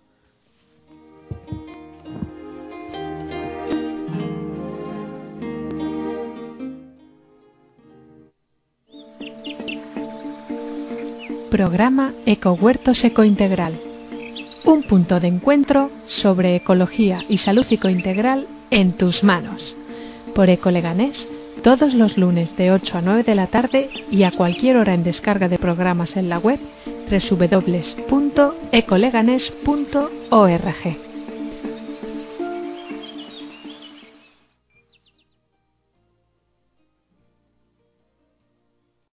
Programa Ecohuertos Ecointegral. Un punto de encuentro sobre ecología y salud ecointegral en tus manos. Por Eco Leganés, todos los lunes de ocho a nueve de la tarde y a cualquier hora en descarga de programas en la web doble u doble u doble u punto ecoleganés punto org.